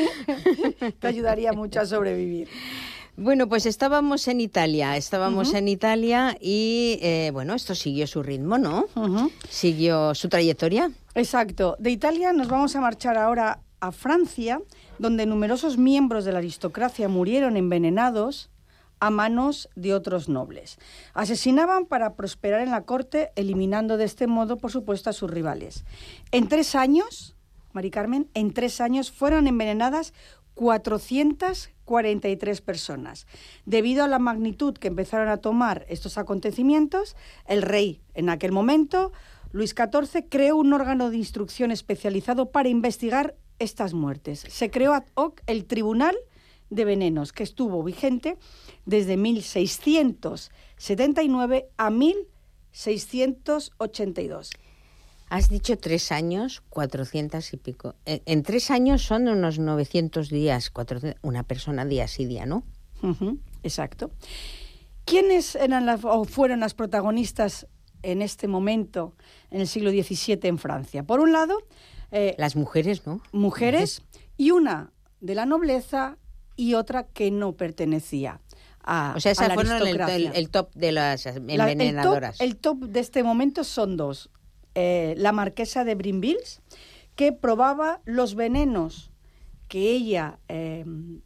te ayudaría mucho a sobrevivir. Bueno, pues estábamos en Italia, estábamos Uh-huh. en Italia y, eh, bueno, esto siguió su ritmo, ¿no? Uh-huh. Siguió su trayectoria. Exacto. De Italia nos vamos a marchar ahora a Francia, donde numerosos miembros de la aristocracia murieron envenenados a manos de otros nobles. Asesinaban para prosperar en la corte, eliminando de este modo, por supuesto, a sus rivales. En tres años, Mari Carmen, en tres años fueron envenenadas cuatrocientas cuarenta y tres personas. Debido a la magnitud que empezaron a tomar estos acontecimientos, el rey, en aquel momento, Luis catorce, creó un órgano de instrucción especializado para investigar estas muertes. Se creó ad hoc el Tribunal de Venenos, que estuvo vigente desde mil seiscientos setenta y nueve a mil seiscientos ochenta y dos. Has dicho tres años, cuatrocientos y pico. En, en tres años son unos novecientos días, cuatrocientos, una persona día sí día, ¿no? Uh-huh, exacto. ¿Quiénes eran las, o fueron las protagonistas en este momento, en el siglo diecisiete en Francia? Por un lado... Eh, las mujeres, ¿no? Mujeres, y una de la nobleza y otra que no pertenecía a, o sea, esas a la fueron aristocracia. El, el, el top de las envenenadoras. La, el, top, el top de este momento son dos. Eh, la marquesa de Brinvilles, que probaba los venenos que ella eh,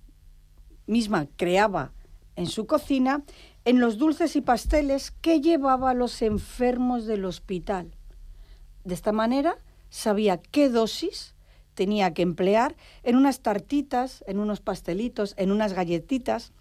misma creaba en su cocina en los dulces y pasteles que llevaba a los enfermos del hospital. De esta manera sabía qué dosis tenía que emplear en unas tartitas, en unos pastelitos, en unas galletitas,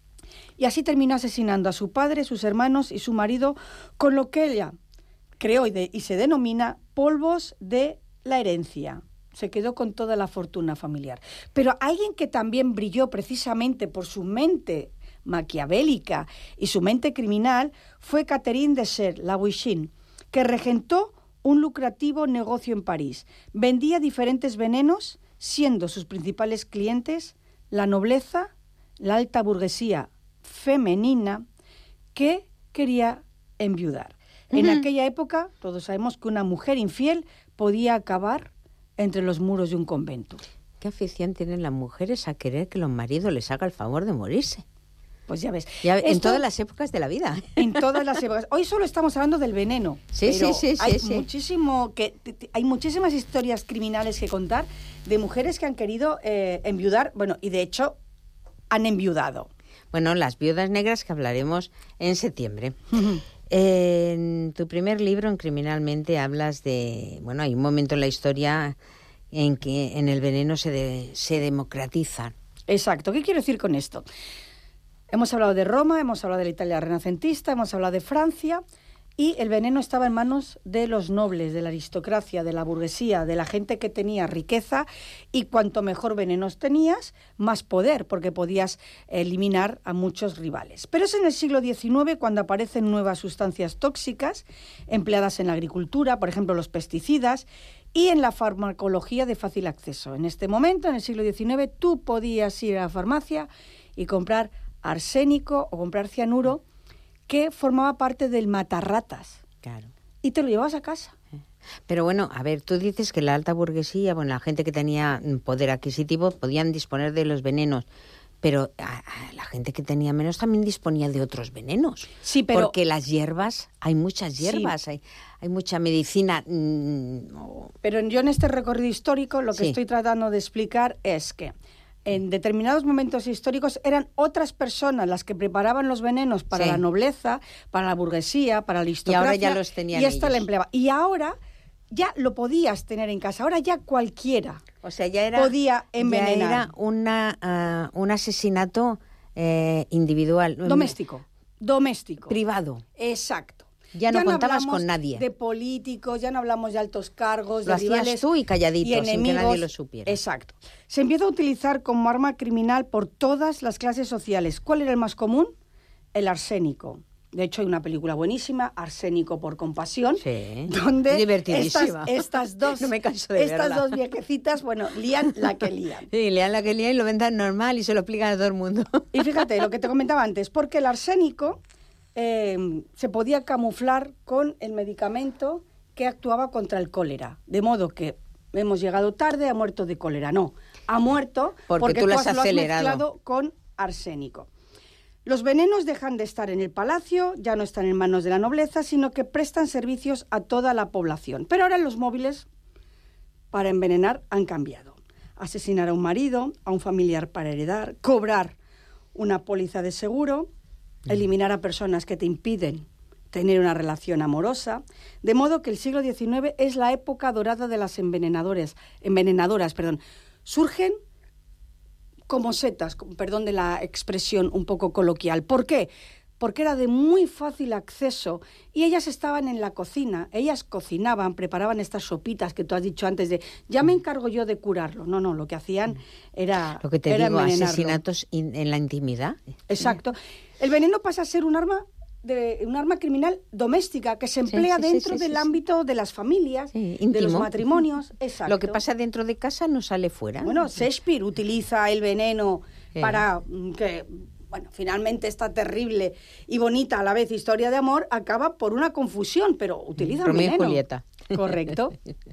y así terminó asesinando a su padre, sus hermanos y su marido con lo que ella creó y, de, y se denomina polvos de la herencia. Se quedó con toda la fortuna familiar. Pero alguien que también brilló precisamente por su mente maquiavélica y su mente criminal fue Catherine de Serre-Laguichin, que regentó un lucrativo negocio en París. Vendía diferentes venenos, siendo sus principales clientes la nobleza, la alta burguesía femenina, que quería enviudar. Uh-huh. En aquella época, todos sabemos que una mujer infiel podía acabar entre los muros de un convento. ¿Qué afición tienen las mujeres a querer que los maridos les hagan el favor de morirse? Pues ya ves. Ya, en Esto, todas las épocas de la vida. En todas las épocas. Hoy solo estamos hablando del veneno. Sí, pero sí, sí. Hay, sí, muchísimo que, t- hay muchísimas historias criminales que contar de mujeres que han querido eh, enviudar, bueno, y de hecho han enviudado. Bueno, las viudas negras, que hablaremos en septiembre. En tu primer libro, en Criminalmente, hablas de... Bueno, hay un momento en la historia en que en el veneno se, de, se democratiza. Exacto. ¿Qué quiero decir con esto? Hemos hablado de Roma, hemos hablado de la Italia renacentista, hemos hablado de Francia, y el veneno estaba en manos de los nobles, de la aristocracia, de la burguesía, de la gente que tenía riqueza, y cuanto mejor venenos tenías, más poder, porque podías eliminar a muchos rivales. Pero es en el siglo diecinueve cuando aparecen nuevas sustancias tóxicas empleadas en la agricultura, por ejemplo los pesticidas, y en la farmacología de fácil acceso. En este momento, en el siglo diecinueve, tú podías ir a la farmacia y comprar arsénico o comprar cianuro, que formaba parte del matarratas. Claro. Y te lo llevabas a casa. Pero bueno, a ver, tú dices que la alta burguesía, bueno, la gente que tenía poder adquisitivo podían disponer de los venenos, pero a, a la gente que tenía menos también disponía de otros venenos. Sí, pero... Porque las hierbas, hay muchas hierbas, sí. hay, hay mucha medicina. Mmm, oh. Pero yo en este recorrido histórico lo que sí. estoy tratando de explicar es que en determinados momentos históricos eran otras personas las que preparaban los venenos para sí. la nobleza, para la burguesía, para la aristocracia. Y ahora ya los tenían Y esto ellos. la empleaba. Y ahora ya lo podías tener en casa. Ahora ya cualquiera o sea, ya era, podía envenenar. Ya era una, uh, un asesinato eh, individual. Doméstico. Doméstico. Privado. Exacto. Ya no ya contabas no con nadie. De políticos, ya no hablamos de altos cargos, lo de rivales. Lo hacías tú y calladito, y enemigos. Sin que nadie lo supiera. Exacto. Se empieza a utilizar como arma criminal por todas las clases sociales. ¿Cuál era el más común? El arsénico. De hecho, hay una película buenísima, Arsénico por compasión, sí. donde divertidísima. Estas, estas dos, no me canso de estas verla. dos viejecitas, bueno, lían la que lían. Sí, lían la que lían y lo ven tan normal y se lo explican a todo el mundo. Y fíjate, lo que te comentaba antes, porque el arsénico Eh, se podía camuflar con el medicamento que actuaba contra el cólera. De modo que hemos llegado tarde, ha muerto de cólera. No, ha muerto porque, porque tú lo has, has, acelerado. lo has mezclado con arsénico. Los venenos dejan de estar en el palacio, ya no están en manos de la nobleza, sino que prestan servicios a toda la población. Pero ahora los móviles para envenenar han cambiado. Asesinar a un marido, a un familiar para heredar, cobrar una póliza de seguro, eliminar a personas que te impiden tener una relación amorosa, de modo que el siglo diecinueve es la época dorada de las envenenadores, envenenadoras. Perdón. Surgen como setas, perdón de la expresión un poco coloquial. ¿Por qué? Porque era de muy fácil acceso y ellas estaban en la cocina, ellas cocinaban, preparaban estas sopitas que tú has dicho antes de, ya me encargo yo de curarlo. No, no, lo que hacían era Lo que te era digo, envenenarlo. asesinatos in, en la intimidad. Exacto. El veneno pasa a ser un arma de un arma criminal doméstica que se emplea sí, sí, dentro sí, sí, del sí. ámbito de las familias, sí, de los matrimonios. Exacto. Lo que pasa dentro de casa no sale fuera. Bueno, Shakespeare utiliza el veneno sí. para que, bueno, finalmente esta terrible y bonita a la vez historia de amor acaba por una confusión, pero utiliza Romeo el veneno. y Julieta. Correcto.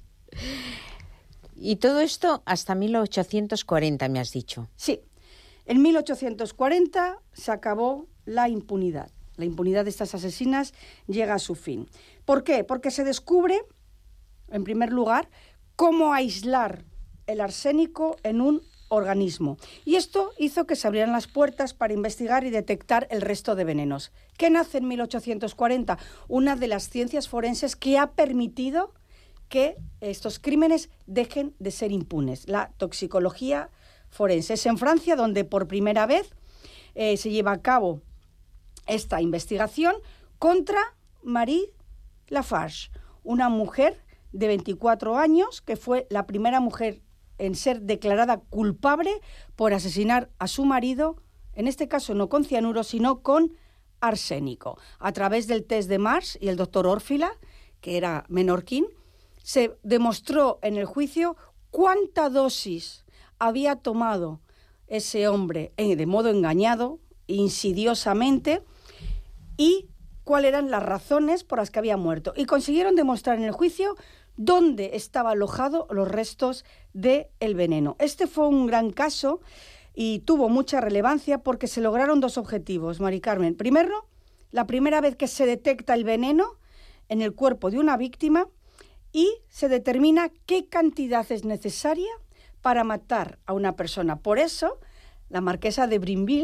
Y todo esto hasta mil ochocientos cuarenta, me has dicho. Sí. En mil ochocientos cuarenta se acabó la impunidad. La impunidad de estas asesinas llega a su fin. ¿Por qué? Porque se descubre, en primer lugar, cómo aislar el arsénico en un organismo. Y esto hizo que se abrieran las puertas para investigar y detectar el resto de venenos. ¿Qué nace en mil ochocientos cuarenta? Una de las ciencias forenses que ha permitido que estos crímenes dejen de ser impunes. La toxicología forense. Es en Francia donde por primera vez eh, se lleva a cabo esta investigación contra Marie Lafarge, una mujer de veinticuatro años que fue la primera mujer en ser declarada culpable por asesinar a su marido, en este caso no con cianuro, sino con arsénico. A través del test de Mars y el doctor Orfila, que era menorquín, se demostró en el juicio cuánta dosis había tomado ese hombre eh, de modo engañado, insidiosamente, y cuáles eran las razones por las que había muerto. Y consiguieron demostrar en el juicio dónde estaba alojado los restos del veneno. Este fue un gran caso y tuvo mucha relevancia porque se lograron dos objetivos, Mari Carmen. Primero, la primera vez que se detecta el veneno en el cuerpo de una víctima y se determina qué cantidad es necesaria para matar a una persona. Por eso, la marquesa de Brinville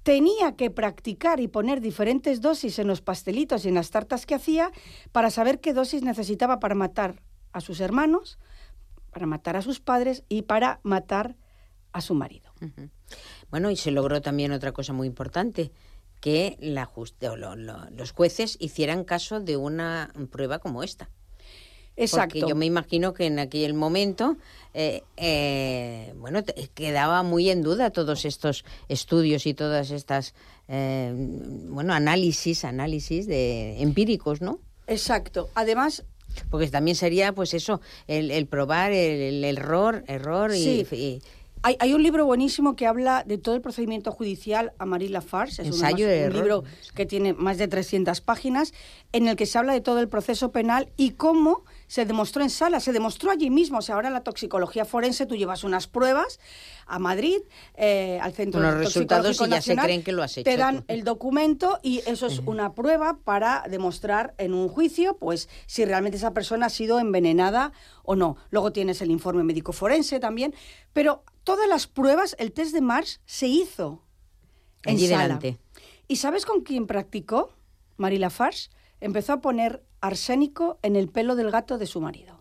tenía que practicar y poner diferentes dosis en los pastelitos y en las tartas que hacía para saber qué dosis necesitaba para matar a sus hermanos, para matar a sus padres y para matar a su marido. Uh-huh. Bueno, y se logró también otra cosa muy importante, que la just- lo, lo, los jueces hicieran caso de una prueba como esta. Exacto. Porque yo me imagino que en aquel momento eh, eh, bueno, te, quedaba muy en duda todos estos estudios y todas estas eh, bueno, análisis, análisis de empíricos, ¿no? Exacto. Además, porque también sería, pues eso, el, el probar el, el error, error y, sí. y Hay, hay un libro buenísimo que habla de todo el procedimiento judicial a Marie Lafarge. Es Ensayo un, de un error. libro que tiene más de trescientas páginas, en el que se habla de todo el proceso penal y cómo se demostró en sala, se demostró allí mismo. O sea, ahora en la toxicología forense tú llevas unas pruebas a Madrid, eh, al Centro con los resultados y ya Nacional, se creen que lo has hecho. te dan tú. el documento y eso es uh-huh. una prueba para demostrar en un juicio pues si realmente esa persona ha sido envenenada o no. Luego tienes el informe médico forense también, pero todas las pruebas, el test de Marsh se hizo en allí sala. Delante. ¿Y sabes con quién practicó Marie Lafarge? Empezó a poner arsénico en el pelo del gato de su marido.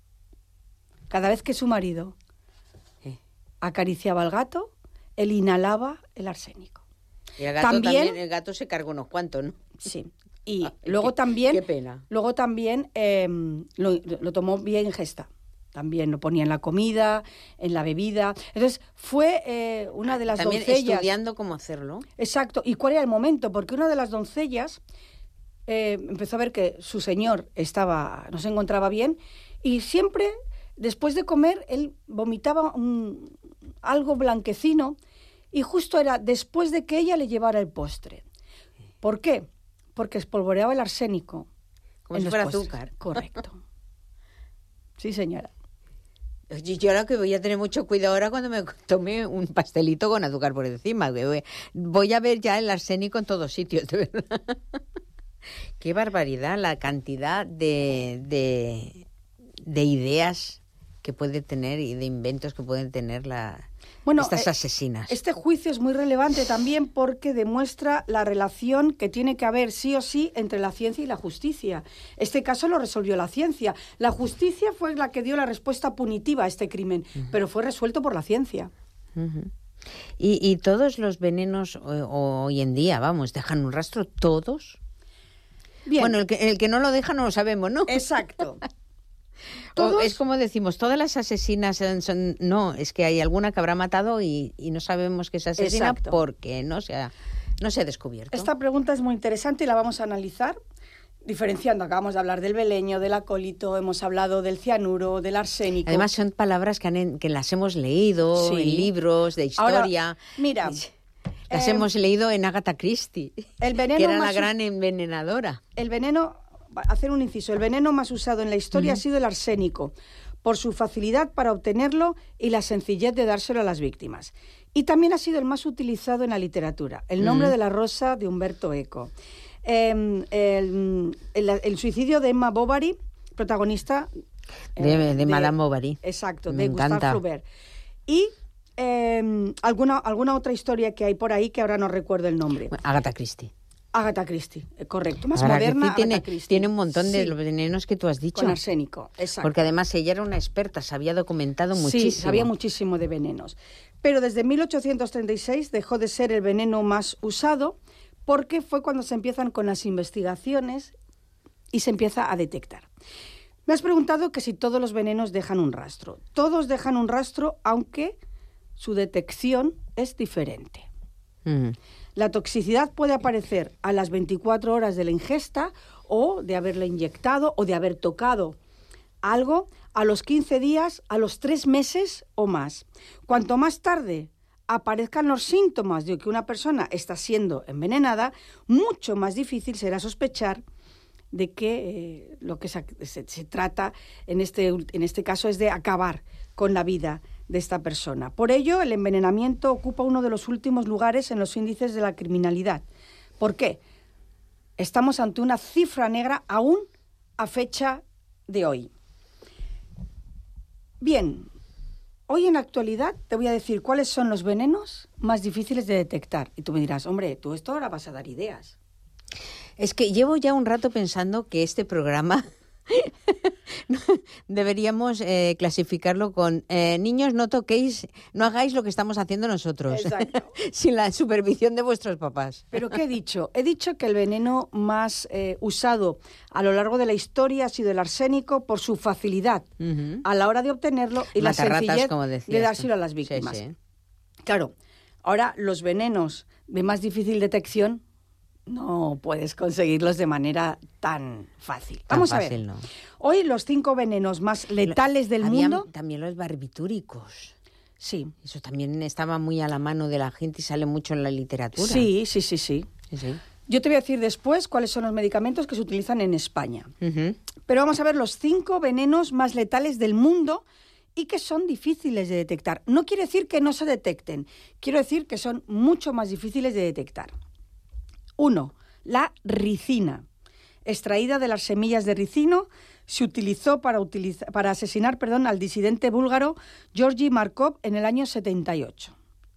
Cada vez que su marido ¿Eh? acariciaba al gato, él inhalaba el arsénico. Y el gato también, también, el gato se cargó unos cuantos, ¿no? Sí. Y Ay, luego qué, también, qué pena. Luego también eh, lo, lo tomó vía ingesta. También lo ponía en la comida, en la bebida. Entonces, fue eh, una de las también doncellas... estudiando cómo hacerlo. Exacto. ¿Y cuál era el momento? Porque una de las doncellas eh, empezó a ver que su señor estaba, no se encontraba bien y siempre, después de comer, él vomitaba un, algo blanquecino y justo era después de que ella le llevara el postre. ¿Por qué? Porque espolvoreaba el arsénico. Como si fuera azúcar. Correcto. Sí, señora. Yo ahora que voy a tener mucho cuidado ahora cuando me tome un pastelito con azúcar por encima. Voy a ver ya el arsénico en todos sitios, de verdad. Qué barbaridad la cantidad de, de, de ideas que puede tener y de inventos que pueden tener la, bueno, estas eh, asesinas. Este juicio es muy relevante también porque demuestra la relación que tiene que haber sí o sí entre la ciencia y la justicia. Este caso lo resolvió la ciencia. La justicia fue la que dio la respuesta punitiva a este crimen, uh-huh. pero fue resuelto por la ciencia. Uh-huh. ¿Y, y todos los venenos o, o hoy en día, vamos, dejan un rastro? ¿Todos? Bien. Bueno, el que, el que no lo deja no lo sabemos, ¿no? Exacto. ¿Todos? Es como decimos, todas las asesinas son, son... No, es que hay alguna que habrá matado y, y no sabemos que es asesina. Exacto. Porque no se, ha, no se ha descubierto. Esta pregunta es muy interesante y la vamos a analizar diferenciando. Acabamos de hablar del beleño, del acólito, hemos hablado del cianuro, del arsénico. Además son palabras que, han, que las hemos leído sí. en libros de historia. Ahora, mira... Las eh, hemos leído en Agatha Christie, el veneno que era más la gran envenenadora. El veneno... Hacer un inciso. El veneno más usado en la historia uh-huh. ha sido el arsénico, por su facilidad para obtenerlo y la sencillez de dárselo a las víctimas. Y también ha sido el más utilizado en la literatura. El nombre uh-huh. de la rosa de Umberto Eco. Eh, el, el, el suicidio de Emma Bovary, protagonista... Eh, de, de, de Madame Bovary. Exacto, Me de encanta. Gustave Flaubert. Y... Eh, alguna, alguna otra historia que hay por ahí que ahora no recuerdo el nombre. Agatha Christie. Agatha Christie, correcto. Más Agatha moderna, Christie tiene, Agatha Christie. Tiene un montón de sí. los venenos que tú has dicho. Con arsénico, exacto. Porque además ella era una experta, se había documentado muchísimo. Sí, sabía muchísimo de venenos. Pero desde mil ochocientos treinta y seis dejó de ser el veneno más usado porque fue cuando se empiezan con las investigaciones y se empieza a detectar. Me has preguntado que si todos los venenos dejan un rastro. Todos dejan un rastro, aunque su detección es diferente. Mm. La toxicidad puede aparecer a las veinticuatro horas de la ingesta o de haberla inyectado o de haber tocado algo a los quince días, a los tres meses o más. Cuanto más tarde aparezcan los síntomas de que una persona está siendo envenenada, mucho más difícil será sospechar de que eh, lo que se, se, se trata en este, en este caso es de acabar con la vida de esta persona. Por ello, el envenenamiento ocupa uno de los últimos lugares en los índices de la criminalidad. ¿Por qué? Estamos ante una cifra negra aún a fecha de hoy. Bien, hoy en la actualidad te voy a decir cuáles son los venenos más difíciles de detectar. Y tú me dirás, hombre, tú esto ahora vas a dar ideas. Es que llevo ya un rato pensando que este programa deberíamos eh, clasificarlo con eh, niños, no toquéis, no hagáis lo que estamos haciendo nosotros. Exacto. Sin la supervisión de vuestros papás. ¿Pero qué he dicho? He dicho que el veneno más eh, usado a lo largo de la historia ha sido el arsénico por su facilidad uh-huh. a la hora de obtenerlo y Matarratas, la sencillez como decías, de dárselo a las víctimas. Sí, sí. Claro, ahora los venenos de más difícil detección no puedes conseguirlos de manera tan fácil. Tan Vamos fácil, a ver. No. Hoy los cinco venenos más letales del Había mundo... También los barbitúricos. Sí. Eso también estaba muy a la mano de la gente y sale mucho en la literatura. Sí, sí, sí, sí. sí, sí. Yo te voy a decir después cuáles son los medicamentos que se utilizan en España. Uh-huh. Pero vamos a ver los cinco venenos más letales del mundo y que son difíciles de detectar. No quiere decir que no se detecten, quiero decir que son mucho más difíciles de detectar. Uno, la ricina. Extraída de las semillas de ricino, se utilizó para, utiliza, para asesinar perdón, al disidente búlgaro Georgi Markov en el año setenta y ocho.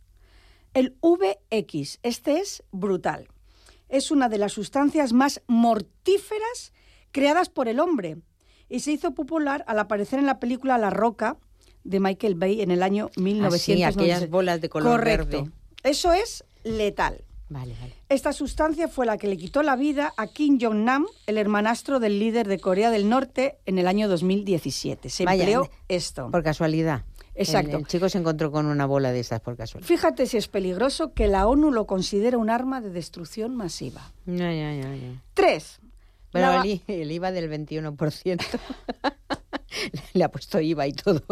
El V X, este es brutal. Es una de las sustancias más mortíferas creadas por el hombre y se hizo popular al aparecer en la película La Roca de Michael Bay en el año mil novecientos noventa y seis. Ah, sí, aquellas bolas de color Correcto. verde. Eso es letal. Vale, vale. Esta sustancia fue la que le quitó la vida a Kim Jong-nam, el hermanastro del líder de Corea del Norte, en el año dos mil diecisiete. Se Vaya, empleó esto. Por casualidad. Exacto. El, el chico se encontró con una bola de estas por casualidad. Fíjate si es peligroso que la ONU lo considera un arma de destrucción masiva. Ya, ya, ya, ya. Tres. Pero la... el, el I V A del veintiuno por ciento. Le ha puesto I V A y todo.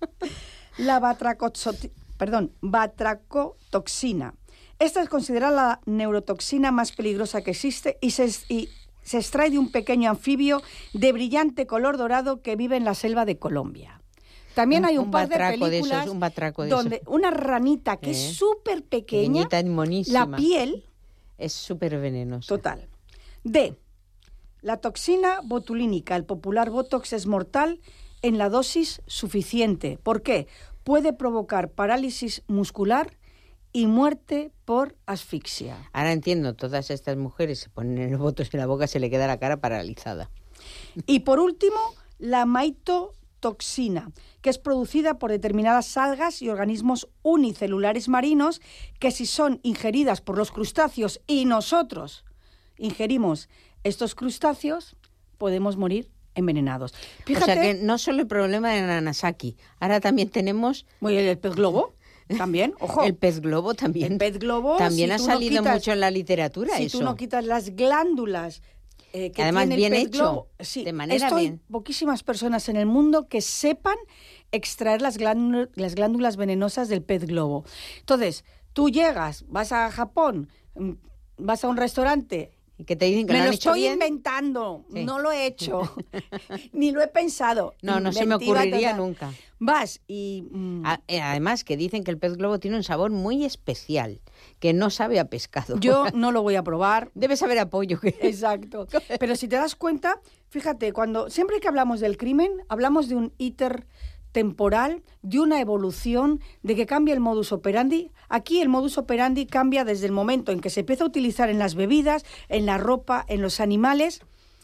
La batracoxoti... Perdón, batracotoxina. Esta es considerada la neurotoxina más peligrosa que existe y se, y se extrae de un pequeño anfibio de brillante color dorado que vive en la selva de Colombia. También un, hay un, un par de películas de esos, un batraco de donde esos. una ranita que ¿Eh? es súper pequeña, monísima. la piel... Es súper venenosa. Total. D. La toxina botulínica, el popular Botox, es mortal en la dosis suficiente. ¿Por qué? Puede provocar parálisis muscular y muerte por asfixia. Ahora entiendo, todas estas mujeres se ponen el botox en la boca, se le queda la cara paralizada. Y por último, la maitotoxina, que es producida por determinadas algas y organismos unicelulares marinos que si son ingeridas por los crustáceos y nosotros ingerimos estos crustáceos, podemos morir envenenados. O Fíjate, sea que no solo el problema de Nagasaki, ahora también tenemos... ¿El pez globo? También, ojo. El pez globo también. El pez globo... También si ha tú salido no quitas, mucho en la literatura si eso. Si tú no quitas las glándulas eh, que además tiene bien el pez hecho, globo... Sí, de manera esto hay bien. poquísimas personas en el mundo que sepan extraer las glándulas, las glándulas venenosas del pez globo. Entonces, tú llegas, vas a Japón, vas a un restaurante... Y que te dicen que me lo, lo han hecho estoy bien. inventando, Sí. no lo he hecho, ni lo he pensado. No, no se me Inventiva ocurriría total. nunca. Vas y... Mm, A- eh, Además que dicen que el pez globo tiene un sabor muy especial, que no sabe a pescado. yo no lo voy a probar. Debe saber a pollo. Que... Exacto. Pero si te das cuenta, fíjate, cuando siempre que hablamos del crimen, hablamos de un íter temporal, de una evolución, de que cambia el modus operandi. Aquí el modus operandi cambia desde el momento en que se empieza a utilizar en las bebidas, en la ropa, en los animales.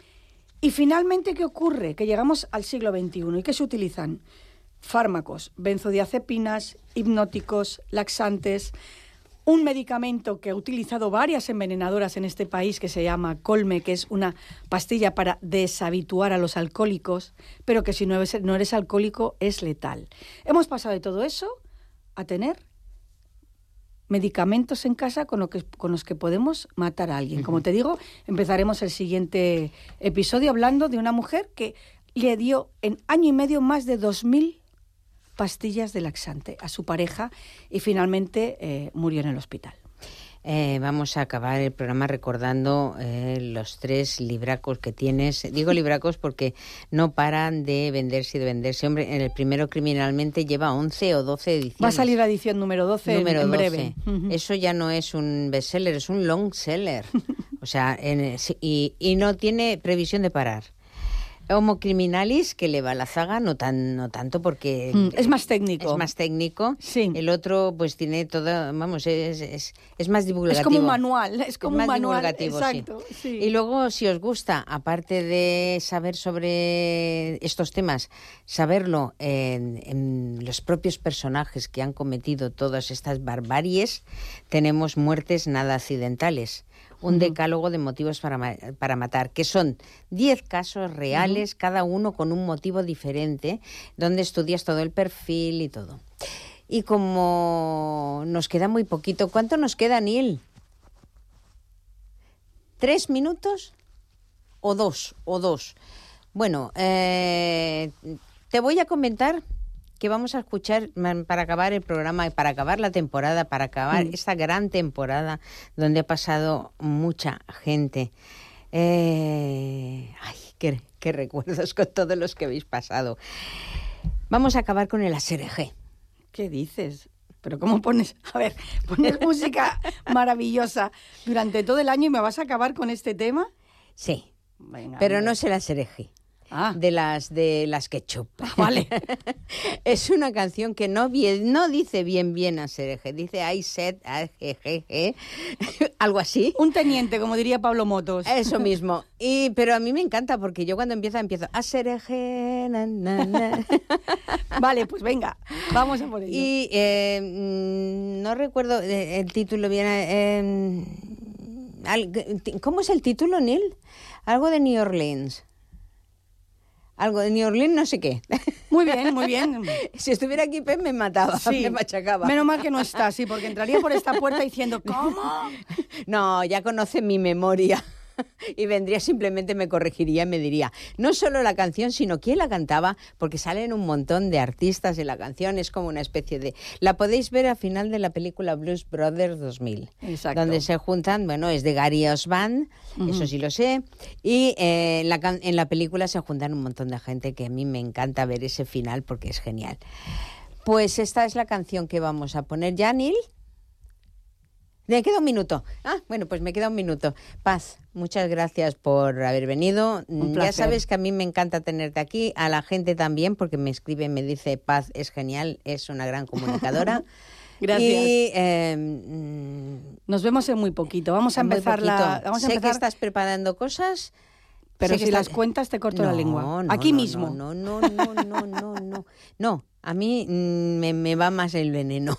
Y finalmente, ¿qué ocurre? Que llegamos al siglo veintiuno. ¿Y qué se utilizan? Fármacos, benzodiazepinas, hipnóticos, laxantes, un medicamento que ha utilizado varias envenenadoras en este país que se llama Colme, que es una pastilla para deshabituar a los alcohólicos, pero que si no eres, no eres alcohólico es letal. Hemos pasado de todo eso a tener medicamentos en casa con, lo que, con los que podemos matar a alguien. Como te digo, empezaremos el siguiente episodio hablando de una mujer que le dio en año y medio más de dos mil pastillas de laxante a su pareja y finalmente eh, murió en el hospital. Eh, vamos a acabar el programa recordando eh, los tres libracos que tienes. Digo libracos porque no paran de venderse y de venderse. Hombre, en el primero criminalmente lleva once o doce ediciones. Va a salir la edición número doce número en, en doce. breve. Eso ya no es un bestseller, es un long seller. O sea, en, y, y no tiene previsión de parar. Homo Criminalis, que le va a la zaga, no, tan, no tanto porque... Mm, es más técnico. Es más técnico. Sí. El otro, pues tiene todo, vamos, es, es, es más divulgativo. Es como un manual, es como es un más manual, divulgativo, exacto. Sí. Sí. Y luego, si os gusta, aparte de saber sobre estos temas, saberlo en, en los propios personajes que han cometido todas estas barbaries, tenemos Muertes nada accidentales. Un decálogo de motivos para, ma para matar, que son diez casos reales, uh-huh. cada uno con un motivo diferente, donde estudias todo el perfil y todo. Y como nos queda muy poquito, ¿cuánto nos queda, Neil? ¿Tres minutos? ¿O dos? ¿O dos? Bueno, eh, te voy a comentar que vamos a escuchar para acabar el programa y para acabar la temporada, para acabar mm. esta gran temporada donde ha pasado mucha gente. Eh, ay, qué, qué recuerdos con todos los que habéis pasado. Vamos a acabar con el A S R G. ¿Qué dices? Pero ¿cómo pones? A ver, pones música maravillosa durante todo el año y me vas a acabar con este tema. Sí, Venga, pero hombre. no es el A S R G. Ah. De las de las Ketchup. Vale. Es una canción que no, bien, no dice bien bien A S R G, dice I said A G G G, algo así. Un teniente, como diría Pablo Motos. Eso mismo. Y, pero a mí me encanta porque yo cuando empieza, empiezo A S R G, na, na, na. Vale, pues venga, vamos a por ello. Y eh, no recuerdo el título bien. Eh, ¿Cómo es el título, Neil? Algo de New Orleans. Algo de New Orleans, no sé qué. Muy bien, muy bien. Si estuviera aquí, Pep me mataba, sí. me machacaba. Menos mal que no está, sí, porque entraría por esta puerta diciendo, ¿cómo? No, ya conoce mi memoria. Y vendría simplemente, me corregiría y me diría, no solo la canción, sino quién la cantaba, porque salen un montón de artistas en la canción, es como una especie de... La podéis ver al final de la película Blues Brothers dos mil, Exacto. donde se juntan, bueno, es de Gary Osband, uh-huh. eso sí lo sé, y eh, en, la, en la película se juntan un montón de gente que a mí me encanta ver ese final porque es genial. Pues esta es la canción que vamos a poner. ¿Ya, Neil? Me queda un minuto. Ah, bueno, pues me queda un minuto. Paz, muchas gracias por haber venido. Ya sabes que a mí me encanta tenerte aquí, a la gente también, porque me escribe, me dice, Paz es genial, es una gran comunicadora. Gracias. Y eh, nos vemos en muy poquito. Vamos a empezar la... Vamos a sé empezar... que estás preparando cosas... Pero sé si que las estás... cuentas te corto no, la lengua. No, Aquí no, mismo. No, no, no, no, no, no, no. No, a mí me, me va más el veneno.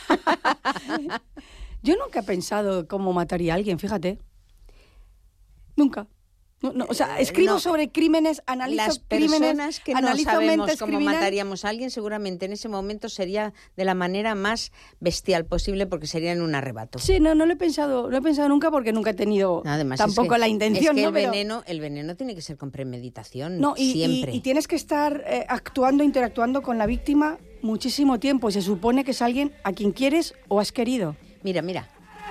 Yo nunca he pensado cómo mataría a alguien, fíjate. Nunca. No, no, o sea, escribo no. sobre crímenes, analizo Las crímenes, personas que no sabemos cómo criminal. mataríamos a alguien, seguramente en ese momento sería de la manera más bestial posible, porque sería en un arrebato. Sí, no, no lo he pensado, no lo he pensado nunca porque nunca he tenido Además, tampoco es que, la intención. Es que ¿no? el, Pero... veneno, el veneno tiene que ser con premeditación, no, y, siempre. Y, y tienes que estar eh, actuando, interactuando con la víctima muchísimo tiempo. Y se supone que es alguien a quien quieres o has querido. Mira, mira.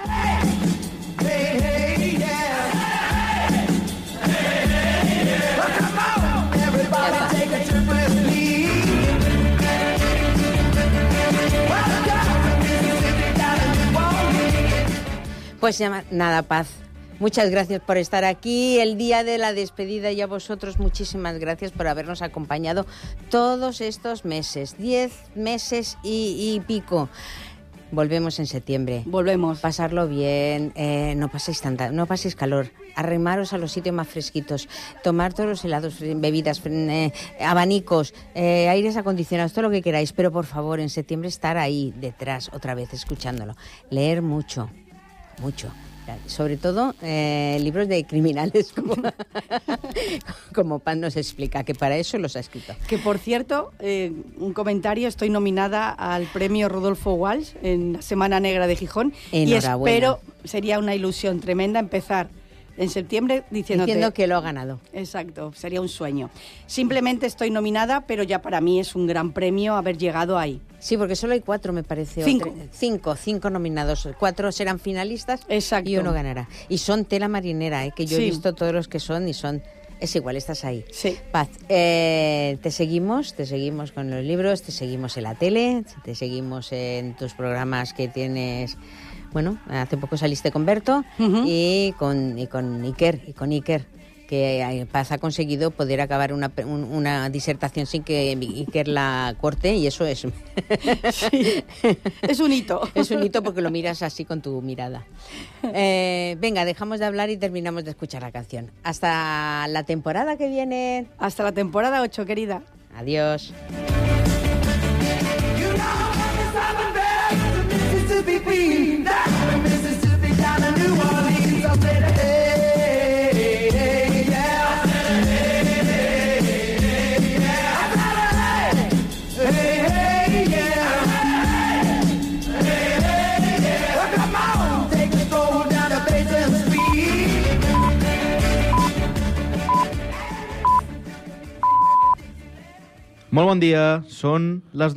Pues nada, Paz. Muchas gracias por estar aquí el día de la despedida y a vosotros muchísimas gracias por habernos acompañado todos estos meses, diez meses y, y pico. Volvemos en septiembre. Volvemos. Pasarlo bien, eh, no paséis tanta, no paséis calor, arrimaros a los sitios más fresquitos, tomar todos los helados, bebidas, eh, abanicos, eh, aires acondicionados, todo lo que queráis, pero por favor en septiembre estar ahí detrás otra vez escuchándolo, leer mucho, mucho. Sobre todo eh, libros de criminales, como, como Pan nos explica, que para eso los ha escrito. Que por cierto, eh, un comentario, estoy nominada al premio Rodolfo Walsh en la Semana Negra de Gijón. Y espero, sería una ilusión tremenda empezar en septiembre diciéndote... Diciendo que lo ha ganado. Exacto, sería un sueño. Simplemente estoy nominada, pero ya para mí es un gran premio haber llegado ahí. Sí, porque solo hay cuatro, me parece. Cinco. Cinco, cinco nominados. Cuatro serán finalistas. Exacto. Y uno ganará. Y son tela marinera, ¿eh? Que yo sí. he visto todos los que son y son... Es igual, estás ahí. Sí. Paz, eh, te seguimos, te seguimos con los libros, te seguimos en la tele, te seguimos en tus programas que tienes... Bueno, hace poco saliste con Berto uh-huh. y, con, y con Iker, y con Iker. que Paz ha conseguido poder acabar una, un, una disertación sin que Iker la corte, y eso es... Sí, es un hito. Es un hito porque lo miras así con tu mirada. Eh, venga, dejamos de hablar y terminamos de escuchar la canción. Hasta la temporada que viene. Hasta la temporada ocho, querida. Adiós. Molt bon dia, són les